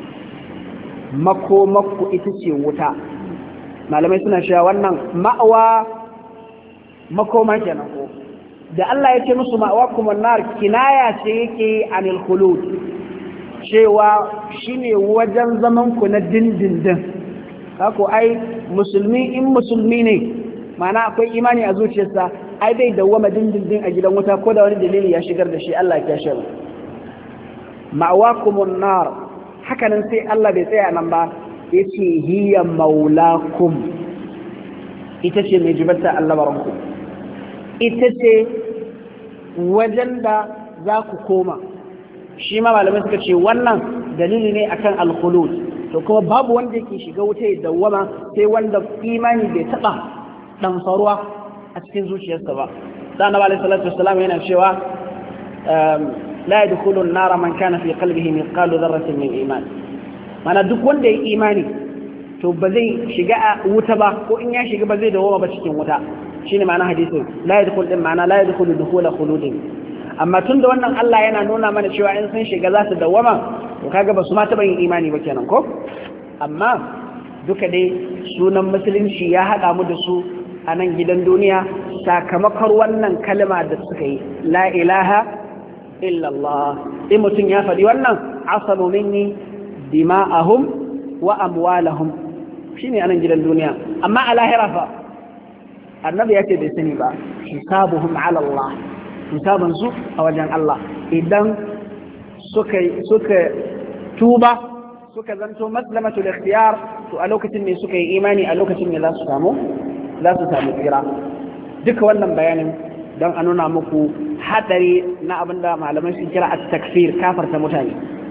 makomakku ita ce wuta malamai suna cewa wannan ma'awa makoma kenan ko da Allah ya ce musu ma'awakumun nar kinaya ce yake anil khulud cewa shine wajen zaman ku na dindindin kako ai musulmi in musulmi ne mana akwai imani a zuciyarsa ai bai dawwama dindindin a gidan wuta ko da wani dalili ya shigar da shi Allah ya kashe ma'awakumun nar hakanan sai Allah bai tsaya nan ba yace hiya maulakum ita ce mai jibarta Allah baranku ita ce wajen da za ku koma shi ma malamai suka ce wannan dalili ne akan al-khulud to kuma babu wanda yake shiga wuta ya dawwama sai wanda imani bai taba dan faruwa a cikin zuciyarsa ba dan Annabi sallallahu alaihi wasallam yana cewa la yadkhulu an-nar man kana fi qalbihi mithqalu dharratin min iman mana duk wanda ya imani to ba zai shiga a wuta ba ko in ya shiga ba zai dawoma ba cikin wuta shine ma'ana hadisin la yadkhulu din ma'ana la yadkhulu dukhula khuludin amma tunda wannan Allah yana nuna mana cewa in sun shiga za su dawoma to kaga ba su ma taba yin imani ba kenan ko amma duka dai sunan musulunci ya hada mu da su a nan gidan duniya sakamakon wannan kalma da suka yi la ilaha illallah in mutum ya faɗi wannan asalu minni dima'ahum wa amwalahum shine anan gidan duniya amma a lahira fa annabi yace bai sani ba hisabuhum ala Allah hisaban su a wajen Allah idan suka suka tuba suka zanto maslamatul ikhtiyar to a lokacin ne suka yi imani a lokacin ne za su samu za su samu tsira duka wannan bayanin don a nuna muku hadari na abinda malamai sun kira at-takfir kafarta mutane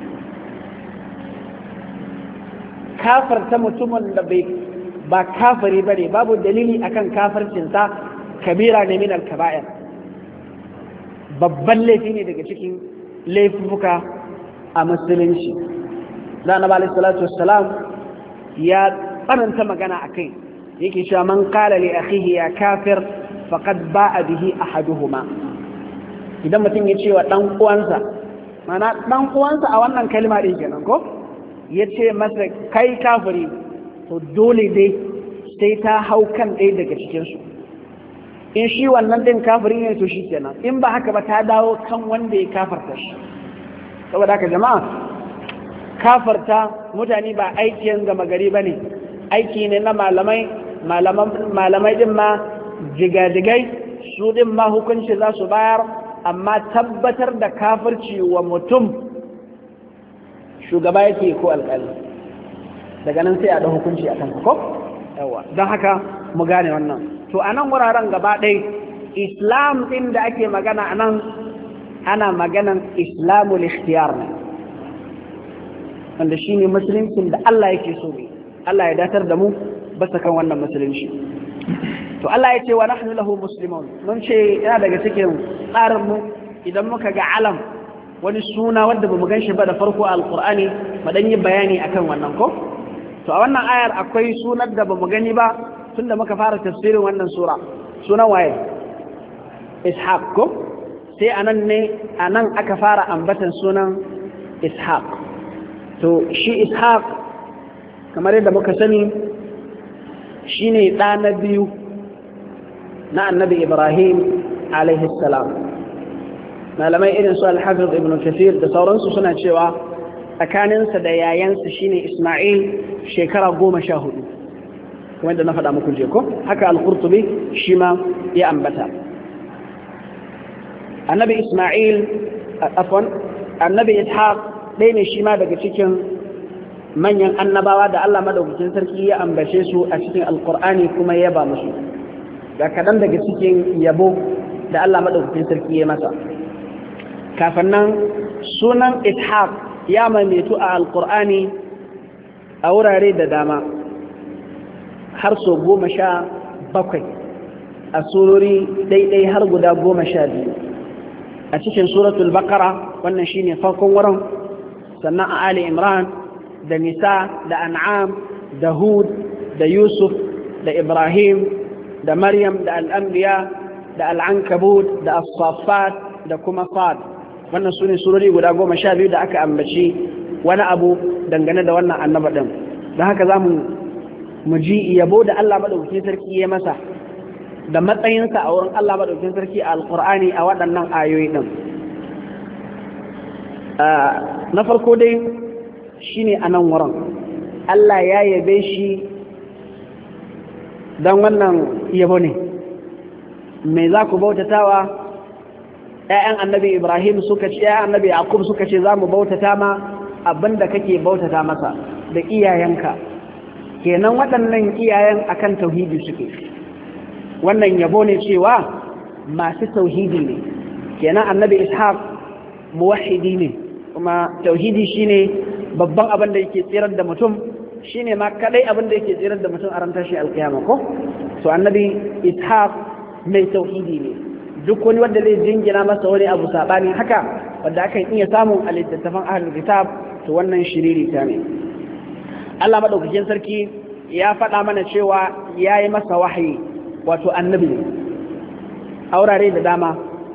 kafarta mutumin da bai ba kafiri bane babu dalili akan kafircinsa kabira ne min al-kaba'ir babban laifi ne daga cikin laifuka a musulunci da Annabi sallallahu alaihi wasallam ya tsananta magana akai yake cewa man qala li akhihi ya kafir faqad ba'a bihi ahaduhuma idan mutum ya ce wa dan uwansa mana dan uwansa a wannan kalma din kenan ko yace masa kai kafiri to dole dai sai ta hau kan ɗaya daga cikin su in shi wannan din kafiri ne to shi kenan in ba haka ba ta dawo kan wanda ya kafarta shi saboda haka jama'a kafarta mutane ba aikin gama gari bane aiki ne na malamai malamai din ma jigajigai su din ma hukunci za su bayar amma tabbatar da kafirci wa mutum shugaba yake ko alƙali daga nan sai a da hukunci a kan ko yawa don haka mu gane wannan to a nan wuraren gaba ɗaya islam ɗin da ake magana a nan ana maganan islamul ikhtiyar ne wanda shine musuluncin da Allah yake so ne Allah ya datar da mu basa kan wannan musulunci to Allah ya ce wa nahnu lahu muslimun mun ce yana daga cikin tsarin mu idan muka ga alam wani suna wanda bamu ganshi ba da farko a alqur'ani mu dan yi bayani akan wannan ko to a wannan ayar akwai sunan da bamu gani ba tunda muka fara tafsirin wannan sura sunan waye ishaq ko sai anan ne anan aka fara ambatan sunan ishaq to shi ishaq kamar yadda muka sani shi ne ɗa na biyu na annabi ibrahim alaihi salam malamai irin su alhafiz ibn kathir da sauransu suna cewa tsakaninsa da yayansa shine isma'il shekara goma sha hudu kuma yadda na faɗa muku je ko haka al-Qurtubi shi ma ya ambata annabi Isma'il afwan annabi Ishaq ɗaya ne shi ma daga cikin manyan annabawa da Allah madaukakin sarki ya ambace su a cikin alkur'ani kuma ya yaba musu ga kaɗan daga cikin yabo da Allah madaukakin sarki ya masa kafin nan sunan Ishaq ya maimaitu a alkur'ani a wurare da dama har so goma sha bakwai a surori ɗaiɗai har guda goma sha biyu a cikin suratul baqara wannan shine farkon wurin sannan a Ali Imran da Nisa da An'am da Hud da Yusuf da Ibrahim da Maryam da Al-Anbiya da Al-Ankabut da As-Saffat da kuma Sad wannan sune surori guda goma sha biyu da aka ambaci wani abu dangane da wannan annaba din don haka zamu mu ji yabo da Allah madaukakin sarki ya masa da matsayinsa a wurin Allah madaukakin sarki a Al-Qur'ani a waɗannan ayoyi din na farko dai shine a nan wurin Allah ya yabe shi don wannan yabo ne me za ku bautatawa ‘ya'yan annabi Ibrahim suka ce ‘ya'yan annabi Yaqub suka ce za mu bautata ma abinda kake bautata masa da iyayenka kenan waɗannan iyayen akan tauhidi suke wannan yabo ne cewa masu tauhidi ne kenan annabi Ishaq muwahhidi ne kuma tauhidi shine babban abin da yake tsirar da mutum shine ma kadai abin da yake tsirar da mutum a ran tashi alkiyama ko to annabi Ishaq mai tauhidi ne duk wani wanda zai jingina masa wani abu sabani haka wanda akan iya samun a littattafan ahlul kitab to wannan shiriri ta ne Allah madaukakin sarki ya faɗa mana cewa yayi masa wahayi wato annabi a wurare da dama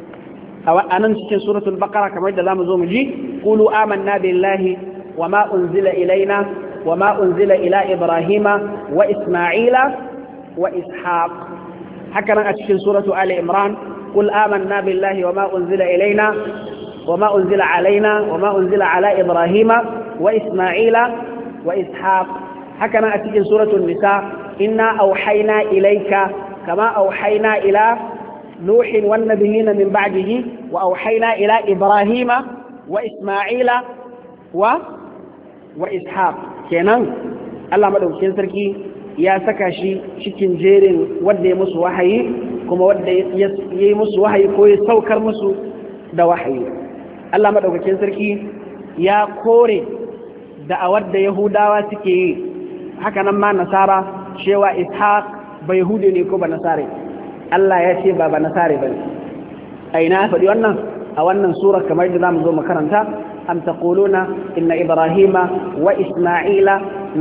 a nan cikin suratul baqara kamar da zamu zo mu ji qulu amanna billahi wama unzila ilaina wama unzila ila ibrahima wa isma'ila wa ishaq haka nan a cikin suratul ali imran qul amanna billahi wama unzila ilaina wama unzila alaina wama unzila ala ibrahima wa isma'ila wa ishaq haka nan a cikin suratul nisa inna awhayna ilayka kama awhayna ila نوح والنبيين من بعده وأوحينا إلى إبراهيم وإسماعيل و... وإسحاق كينان الله مدعو كين سركي يا سكاشي شكين جيرين ودي مسو وحي كما ودي يمس وحي كوي سوكر مسو دا وحي الله مدعو كين سركي يا كوري دا أود يهودا وسكي هكذا ما نصارى شوى إسحاق بيهودي نيكو بنصاري Allah ya ce ba ba nasare bane aina faɗi wannan a wannan sura kamar da zamu zo makaranta am taquluna inna ibrahima wa isma'ila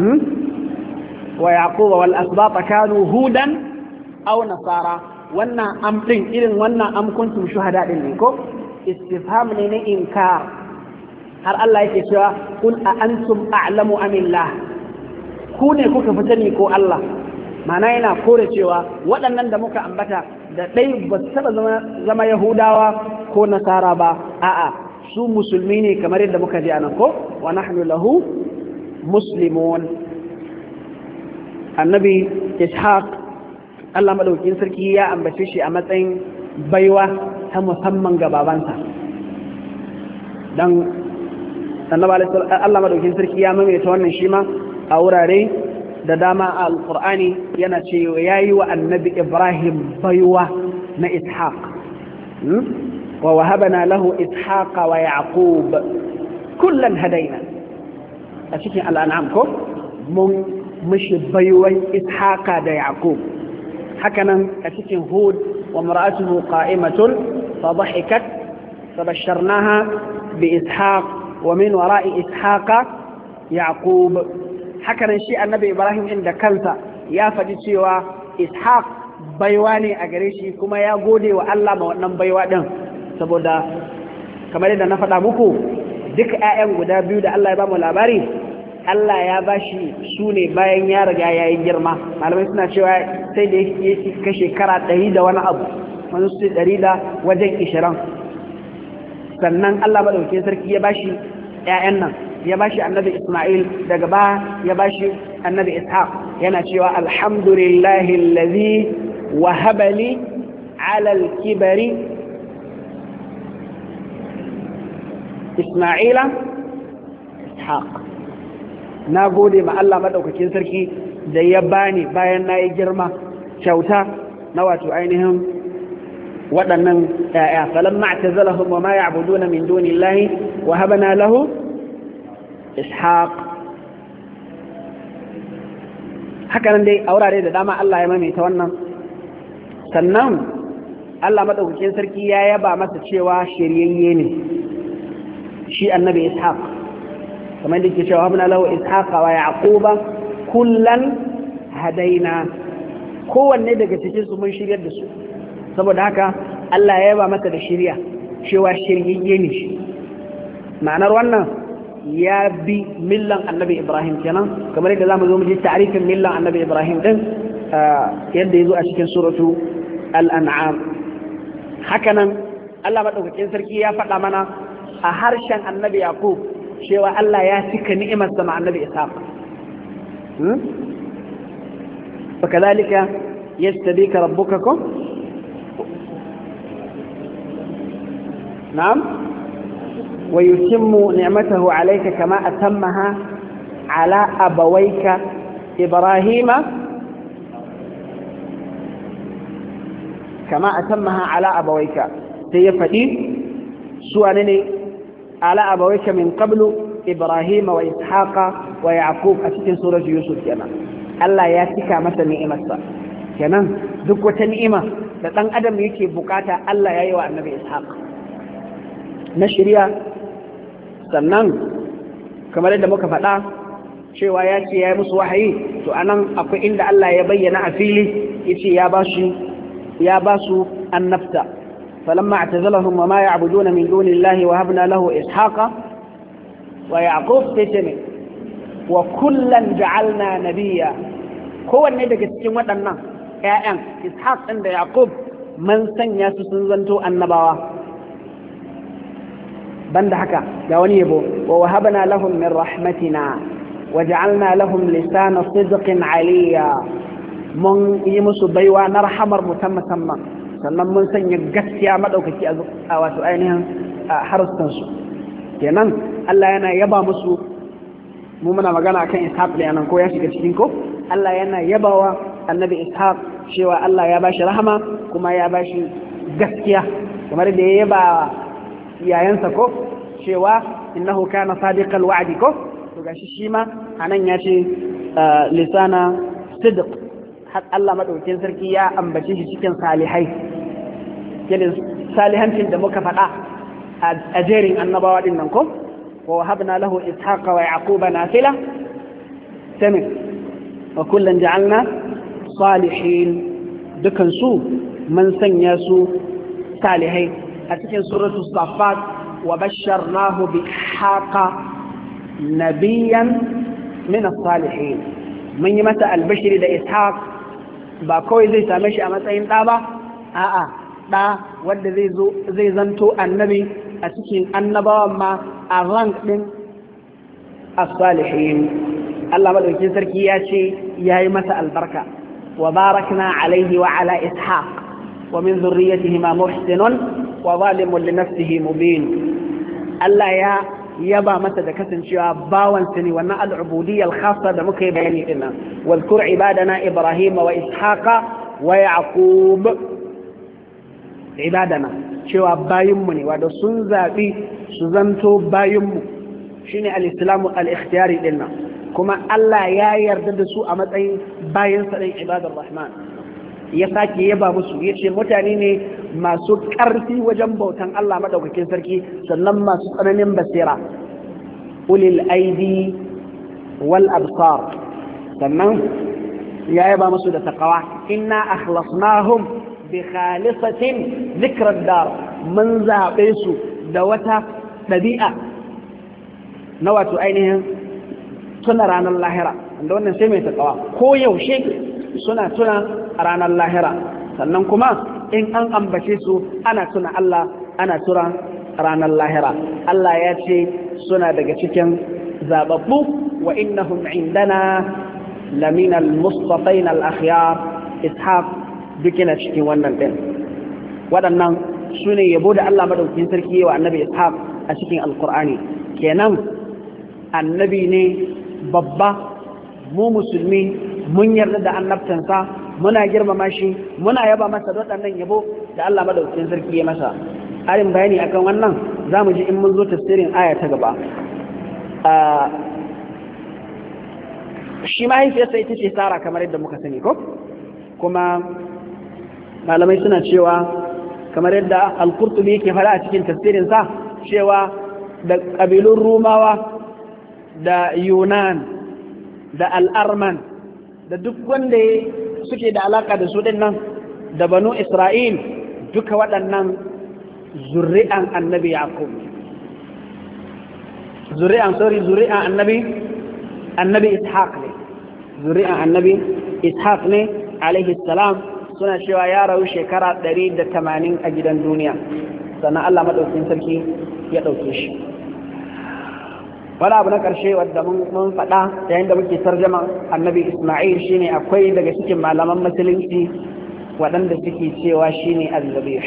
wa yaquba wal asbat kanu hudan aw nasara wannan am din irin wannan am kuntum shuhada din ne ko istifham ne na inkar har Allah yake cewa kul a antum a'lamu am illah ku ne kuka fita ne ko Allah mana yana kore cewa waɗannan da muka ambata da ɗai ba su taɓa zama yahudawa ko nasara ba a'a su musulmi ne kamar yadda muka ji anan ko wa nahnu lahu muslimun annabi ishaq Allah madaukakin sarki ya ambace shi a matsayin baiwa ta musamman ga babansa dan annabi Allah madaukakin sarki ya mamaye ta wannan shi ma a wurare da dama a alƙur'ani yana ce ya yi wa annabi ibrahim baiwa na ishaq wa wahabana lahu ishaqa wa yaqub kullan hadaina a cikin al'an'am ko mun mishi baiwan ishaqa da yaqub hakanan a cikin hud wa mar'atuhu qa'imatun fa dhahikat fabashsharnaha bi ishaq wa min wara'i ishaqa yaqub hakanan shi annabi ibrahim inda kansa ya faɗi cewa ishaq baiwa ne a gare shi kuma ya gode wa Allah ma wannan baiwa ɗin saboda kamar yadda na faɗa muku duka 'ya'yan guda biyu da Allah ya ba mu labari Allah ya ba shi su ne bayan ya riga ya yi girma malamai suna cewa sai da ya ka shekara ɗari da wani abu wani su ɗari da wajen ishirin sannan Allah maɗauki sarki ya ba shi 'ya'yan nan ya bashi annabi Ismail daga ba ya bashi annabi Ishaq yana cewa alhamdulillahi allazi wahaba li ala al-kibari Isma'ila Ishaq. Na gode ma Allah madaukakin sarki da ya bani bayan nayi girma kyauta na wato ainihin waɗannan ƴaƴa. Falamma i'tazalahum wa ma ya'buduna min dunillahi wa habana lahu Ishaq. Haka nan dai a wurare da dama Allah ya maimaita wannan. Sannan Allah madaukakin sarki ya yaba masa cewa shiryayye ne shi annabi Ishaq, kamar da ke cewa habna lahu Ishaqa wa Yaquba kullan hadaina, kowanne daga cikin su mun shiryar da su. Saboda haka Allah ya yaba masa da shiriya cewa shiryayye ne shi. Ma'anar wannan ya bi millan annabi Ibrahim kenan, kamar yadda zamu zo mu ji ta'rifin millan annabi Ibrahim din yadda yazo a cikin suratu al-an'am. Haka nan Allah madaukakin sarki ya faɗa mana a harshen annabi Yaqub cewa Allah ya cika ni'imar sama annabi Ishaq. فكذلك يستبيك ربككم نعم ويتم نعمته عليك كما أتمها على أبويك إبراهيم كما أتمها على أبويك سيفدي سؤالني على أبويك من قبل إبراهيم وإسحاق ويعقوب أتكن سورة يوسف كنا الله ياتيك مثل نعمة كنا ذكوة نعمة لأن أدم يكي بكاتا الله يأيوى النبي إسحاق نشريا sannan kamar yadda muka faɗa cewa ya ce ya yi musu wahayi, to anan akwai inda Allah ya bayyana a fili yace ya ba su ya ba su annabta. falamma a'tazalahum wa ma ya'buduna min dunillahi wa habna lahu ishaqa wa yaqub tace wa kullan ja'alna nabiyya, kowanne daga cikin waɗannan ƴaƴan ishaq ɗin da yaqub man sanya su sun zanto annabawa. banda haka ga wani yabo wa wahabna lahum min rahmatina wa ja'alna lahum lisana sidqin aliyya, mun yi musu baiwa na rahamar mu musamman, sannan mun sanya gaskiya madaukaki a wato ainihin harsunan su. Kenan Allah yana yaba musu, mu muna magana akan Ishaq da yanan ko ya shiga cikin ko Allah yana yabawa annabi Ishaq cewa Allah ya bashi rahama kuma ya bashi gaskiya, kamar da ya yaba yayansa ko cewa innahu kana sadiqal wa'di ko to gashi shi ma anan ya ce lisana sidq, har Allah madaukakin sarki ya ambace shi cikin salihai, kenan salihancin da muka faɗa a jerin annabawa din nan ko wa habna lahu ishaqa wa yaquba nafila sami wa kullan ja'alna salihin, dukan su mun sanya su salihai. a cikin suratul safat wa basharnahu bi ishaqa nabiyyan min as-salihin, mun yi masa albashiri da ishaq ba kawai zai same shi a matsayin ɗa ba, a'a ɗa wanda zai zo zai zanto annabi a cikin annabawan ma a rank ɗin as-salihin. Allah madaukakin sarki ya ce yayi masa albarka wa barakna alaihi wa ala ishaq wa min dhurriyyatihima muhsinun wa zalimun li nafsihi mubin. Allah ya yaba masa da kasancewa bawansa ne, wannan al'ubudiyya al-khassa da muka yi bayani din nan. Wadhkur ibadana Ibrahim wa Ishaqa wa Yaqub, ibadana cewa bayinmu ne, wato sun zabi su zanto bayinmu, shine al-islamu al-ikhtiyari din nan. Kuma Allah ya yarda da su a matsayin bayinsa din ibadar rahman. Ya sake yaba musu yace mutane ne masu ƙarfi wajen bautan Allah madaukakin sarki, sannan masu tsananin basira, ulil aidi wal absar. Sannan ya yaba musu da taqwa, inna akhlasnahum bi khalisatin dhikra dar, mun zabe su da wata dabi'a na wato ainihin tuna ranar lahira, wanda wannan sai mai taqwa ko yaushe suna tuna ranar lahira, sannan kuma in an ambace su ana tuna Allah, ana tura ranar lahira. Allah ya ce suna daga cikin zababbu wa innahum indana lamin al-mustafain al-akhyar ishaq dukina cikin wannan din waɗannan sune yabo da Allah madaukakin sarki wa annabi ishaq a cikin alqur'ani kenan annabi ne babba mu musulmi mun yarda da annabtansa muna girmama shi muna yaba masa da waɗannan yabo da Allah madaukakin sarki ya masa arin bayani akan wannan zamu ji in mun zo tafsirin aya ta gaba shi mahaifiyarsa ita ce Sara kamar yadda muka sani ko kuma malamai suna cewa kamar yadda al-Qurtubi yake fara a cikin tafsirinsa cewa da ƙabilun Rumawa da Yunan da al'arman da duk wanda suke da alaka da su nan da banu Isra'il duka waɗannan zuri'an annabi Yaqub zuri'an sorry zuri'an annabi annabi Ishaq ne zuri'an annabi Ishaq ne alaihi salam suna cewa ya rayu shekara ɗari da tamanin a gidan duniya sannan Allah madaukakin sarki ya ɗauke shi wani abu na ƙarshe wadda mun faɗa yayin da muke tarjama annabi Ismail shine akwai daga cikin malaman musulunci waɗanda suke cewa shine al-zabih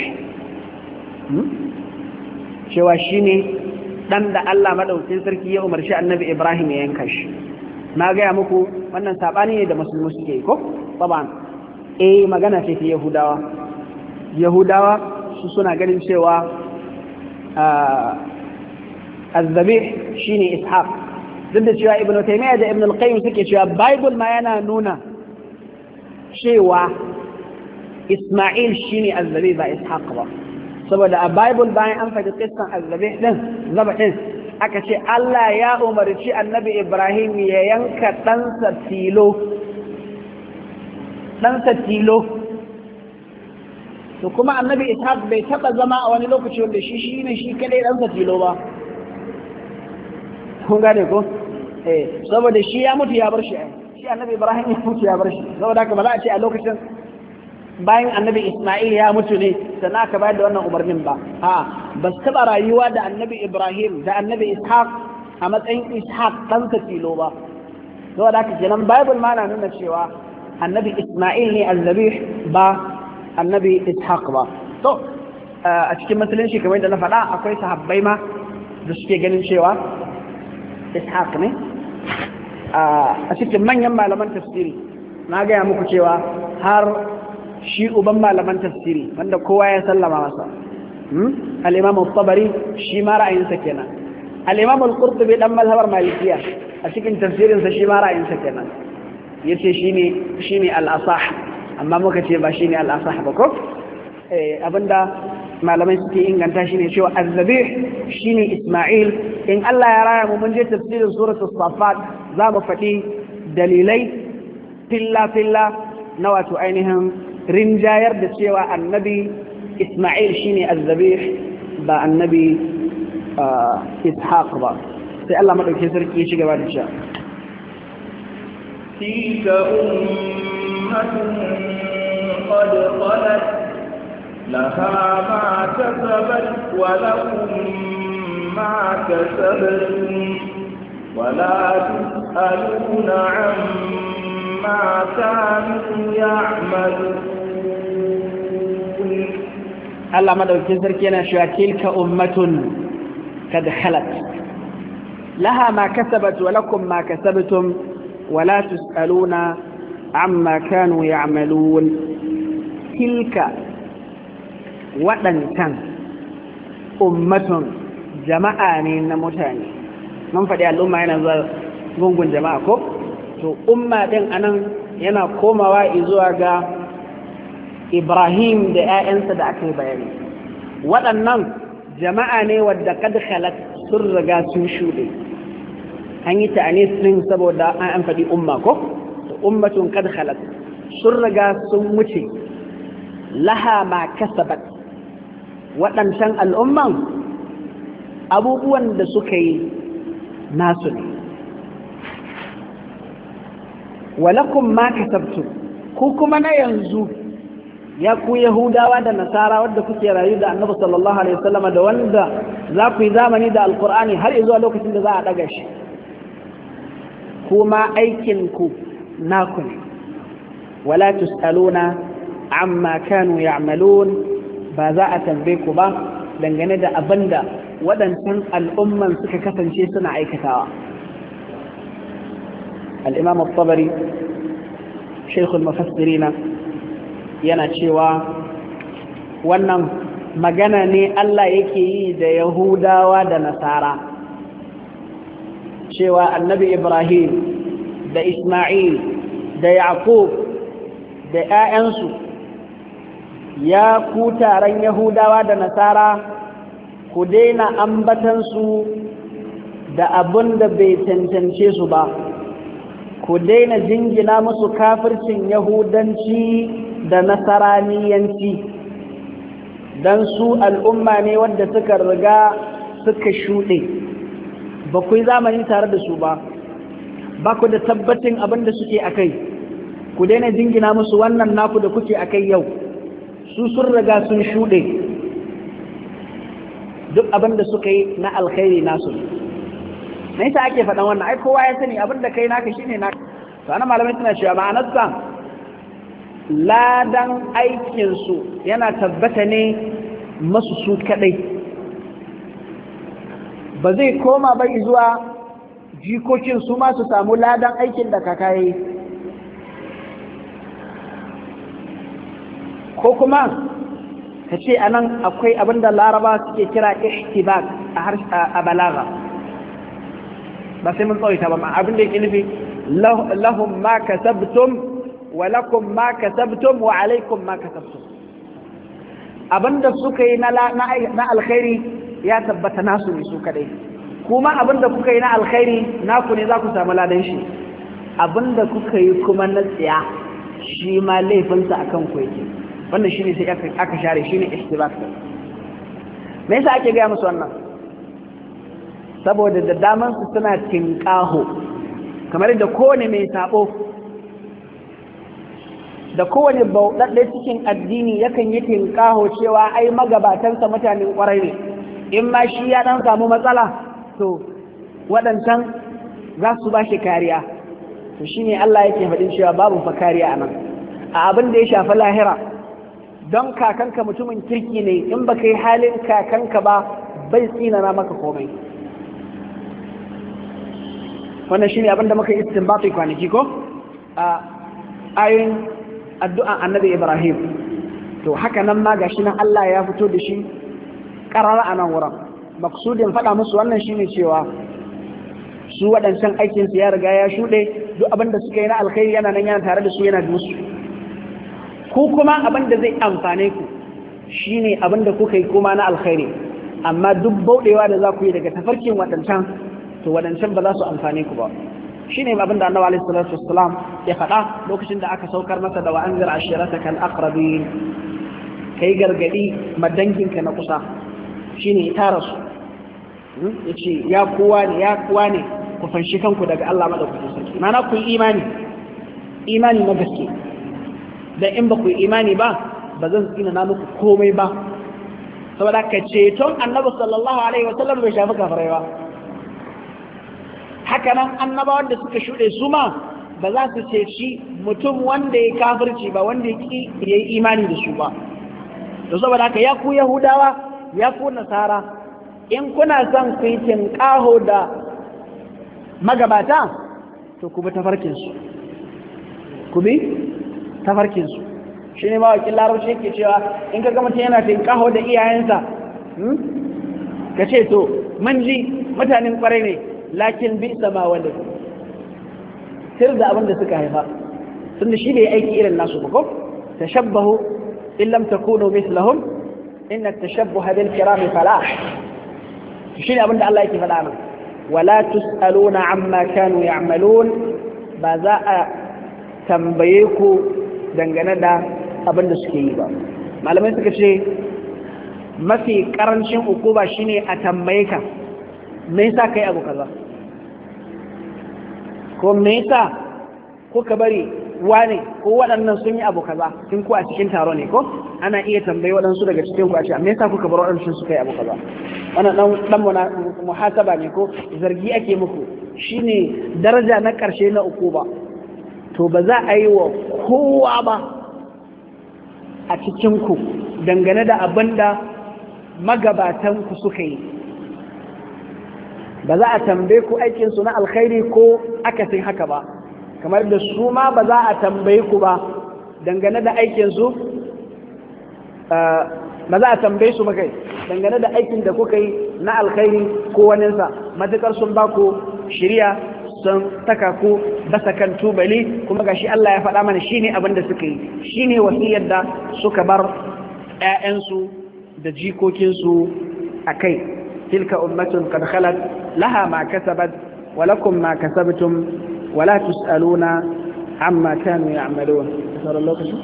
cewa shine dan da Allah madaukakin sarki ya umarci annabi Ibrahim ya yanka shi na gaya muku wannan sabani ne da musulmi suke ko taban eh magana ce ta Yahudawa Yahudawa su suna ganin cewa الذبيح شيني إسحاق ضد شوى ابن تيمية ده ابن القيم سكي شوى بايبل ما ينا نونا شوى إسماعيل شيني الذبيح با إسحاق با سبب ده بايبل باين أنفد قصة الذبيح ده ذبح ده أكشي الله يا عمر شي النبي إبراهيم ينك تنسى تيلو تنسى تيلو to kuma annabi Ishaq bai taba zama a wani lokaci wanda shi shine shi kadai dan sa tilo ba kun gane ko eh saboda shi ya mutu ya bar shi shi annabi Ibrahim ya mutu ya bar shi saboda haka ba za a ce a lokacin bayan annabi Isma'il ya mutu ne sannan aka bayar da wannan umarnin ba a ba su taba rayuwa da annabi Ibrahim da annabi Ishaq a matsayin Ishaq dan sa tilo ba saboda haka kenan Bible ma na nuna cewa annabi Isma'il ne al-zabih ba annabi Ishaq ba to a cikin musulunci kamar da na faɗa akwai sahabbai ma da suke ganin cewa Ishaq ne a cikin manyan malaman tafsiri na gaya muku cewa har shi uban malaman tafsiri wanda kowa ya sallama masa al-Imam al-Tabari shi ma ra'ayinsa kenan al-Imam al-Qurtubi dan mazhabar Malikiya a cikin tafsirinsa shi ma ra'ayinsa kenan yace shine shine al-asah amma muka ce ba shine al-asah ba ko eh abinda malamai suke inganta shine cewa az-zabih shine Isma'il in Allah ya raya mu mun je tafsirin suratul Safat za mu faɗi dalilai filla filla na wato ainihin rinjayar da cewa annabi Isma'il shine az-zabih ba annabi Ishaq ba sai Allah madauke sarki ya shiga da cewa tilka ummatun qad khalat لها ما كسبت ولكم ما كسبتم ولا تسألون عما كانوا يعملون الله مدوكين سركينا شوى تلك أمة قد خلت لها ما كسبت ولكم ما كسبتم ولا تسألون عما كانوا يعملون تلك waɗancan ummatun jama'a ne na mutane mun faɗi al'umma yana zuwa gungun jama'a ko to umma ɗin anan yana komawa zuwa ga Ibrahim da ‘ya'yansa da aka yi bayani waɗannan jama'a ne wadda kad khalat sun riga sun shuɗe an yi ta'anis ɗin saboda an faɗi umma ko to ummatun kad khalat sun riga sun wuce laha ma kasabat waɗancan al'umman abubuwan da suka yi nasu ne walakum ma kasabtu ku kuma na yanzu ya ku yahudawa da nasara wadda kuke rayu da annabi sallallahu alaihi wasallam da wanda za ku yi zamani da alkur'ani har zuwa lokacin da za a ɗaga shi kuma aikinku naku ne wala tus'aluna amma kanu ya'malun ba za a tambaye ku ba dangane da abinda waɗancan al'umman suka kasance suna aikatawa. al-imam at-tabari shaykhul mufassirina yana cewa wannan magana ne Allah yake yi da Yahudawa da Nasara cewa annabi Ibrahim da Ismail da Yaqub da ‘ya'yansu ya ku taron Yahudawa da Nasara ku daina ambatansu da abin da bai cancance su ba, ku daina jingina musu kafircin Yahudanci da Nasaraniyanci, don su al'umma ne wadda suka riga suka shuɗe, ba ku yi zamani tare da su ba, ba ku da tabbacin abin da suke a kai. Ku daina jingina musu wannan naku da kuke a kai yau, su sun riga sun shuɗe, duk abin da suka yi na alkhairi nasu. Na yasa ake faɗan wannan, ai kowa ya sani abin da kai naka shine naka. To ana malamai suna cewa ma'anarsa ladan aikinsu yana tabbata ne masu su kaɗai, ba zai koma bai zuwa jikokin su ma su samu ladan aikin da kaka yi. Ko kuma ka ce a nan akwai abin da laraba suke kira ihtibak a balaga, ba sai mun tsawaita ba, abin da yake nufi lahum ma kasabtum wa lakum ma kasabtum wa alaikum ma kasabtum. Abinda suka yi na alkhairi ya tabbata nasu ne su kadai, kuma abinda kuka yi na alkhairi naku ne za ku samu ladan shi, abinda kuka yi kuma na tsiya shi ma laifinsa akan ku yake. Wannan shine sai aka share shine ihtibak. Me yasa ake gaya musu wannan? Saboda da daman su suna tinkaho, kamar da kowane mai sabo da kowane bauɗaɗɗe cikin addini yakan yi tinkaho cewa ai magabatansa mutanen ƙwarai ne, in ma shi ya ɗan samu matsala to waɗancan za su ba shi kariya. To shi ne Allah yake faɗin cewa babu fa kariya a nan a abin da ya shafi lahira. Don kakanka mutumin kirki ne, in ba ka yi halin kakanka ba bai tsinana maka komai. Wannan shi ne abin da muka yi istinbati kwanaki ko a ayoyin addu'an annabi Ibrahim. To haka nan ma gashi nan Allah ya fito da shi ƙarara a nan wurin. Maksudin faɗa musu wannan shine cewa su waɗancan aikinsu ya riga ya shuɗe, duk abin da suka yi na alkhairi yana nan yana tare da su, yana da musu. Ku kuma abin da zai amfane ku shine abin da kuka yi kuma na alkhairi, amma duk bauɗewa da za ku yi daga tafarkin waɗancan to waɗancan ba za su amfane ku ba. Shi ne abin da annabi alaihi salatu wassalam ya faɗa lokacin da aka saukar masa da wa'anzir ashirataka al-aqrabin, kai gargadi madanginka na kusa, shine ya tara su yace ya kowa ne ya kowa ne ku fanshi kanku daga Allah madaukakin sarki, mana ku yi imani imani na gaske, dan in ba ku yi imani ba ba zan tsina na muku komai ba. Saboda ka ceton annabi sallallahu alaihi wasallam bai shafi kafirai ba, haka nan annabawan da suka shuɗe su ma ba za su ce shi mutum wanda ya kafirci ba, wanda ya ki ya yi imani da su ba. To saboda haka ya ku Yahudawa ya ku Nasara, in kuna son ku yi tinƙaho da magabata to ku bi tafarkinsu, ku bi tafarkinsu. Shi ne mawaƙin larabci yake cewa in ka gama yana tinƙaho da iyayensa ka ce to man ji mutanen ƙwarai ne, lakin bi sama wanda sir da abin da suka haifa, tun da shi bai aiki irin nasu ba ko tashabbahu in lam takunu mithlahum inna tashabbuha bil kirami falah. Shi ne abin da Allah yake faɗa nan, wala tus'aluna amma kanu ya'malun, ba za a tambaye ku dangane da abin da suke yi ba. Malamai suka ce mafi karancin ukuba shine a tambaye ka me yasa kai abu kaza, ko me yasa kuka bari wane ko waɗannan sun yi abu kaza, in ku a cikin taro ne ko ana iya tambayi waɗansu daga cikin ku a ce me yasa kuka bar waɗansu suka yi abu kaza. Wannan dan dan muhasaba ne ko zargi ake muku, shine daraja na ƙarshe na ukuba. to ba za a yi wa kowa ba a cikinku dangane da abin da magabatanku suka yi. Ba za a tambaye ku aikinsu na alkhairi ko akasin haka ba, kamar da su ma ba za a tambaye ku ba dangane da aikinsu ba za a tambaye su ba kai dangane da aikin da kuka yi na alkhairi ko waninsa, matukar sun ba ku shiriya sun taka ku basa kan tubali, kuma gashi Allah ya faɗa mana shine abin da suka yi, shine wasiyar da suka bar ƴaƴansu da jikokinsu a kai. tilka ummatun qad khalat laha ma kasabat wa lakum ma kasabtum wa la tusaluna amma kanu ya'malun. sauran lokaci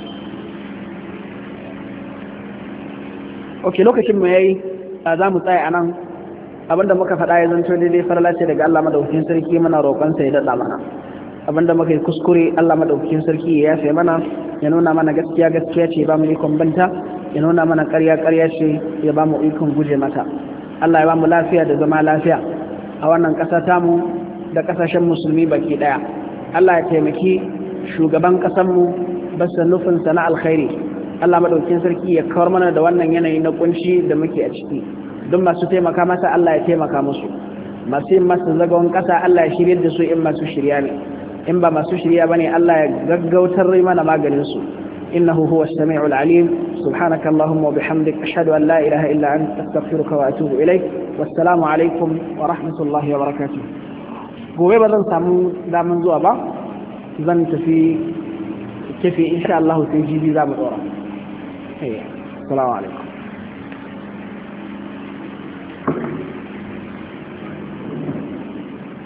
okay lokacin mu yayi za mu tsaya anan. Abinda muka faɗa ya zanto daidai farla ce daga Allah madaukakin sarki, muna roƙon sa ya dada mana. Abinda muka yi kuskure Allah madaukakin sarki ya yafe mana, ya nuna mana gaskiya gaskiya ce ba mu ikon banta, ya nuna mana ƙarya ƙarya ce ya ba mu ikon guje mata. Allah ya ba mu lafiya da zama lafiya a wannan ƙasa tamu da ƙasashen musulmi baki ɗaya. Allah ya taimaki shugaban ƙasarmu basa nufinsa na alkhairi. Allah madaukakin sarki ya kawar mana da wannan yanayi na kunci da muke a ciki. Don masu taimaka masa Allah ya taimaka musu, masu yin masa zagon ƙasa Allah ya shirya da su in masu shirya ne, in ba masu shirya ba ne Allah ya gaggautar mana maganinsu. innahu huwa as-sami'ul alim. subhanaka allahumma wa bihamdik ashhadu an la ilaha illa anta astaghfiruka wa atubu ilaik. wassalamu alaikum wa rahmatullahi wa barakatuh. gobe ba zan samu daman zuwa ba, zan tafi tafi insha Allah sai jibi za mu dora. assalamu alaikum.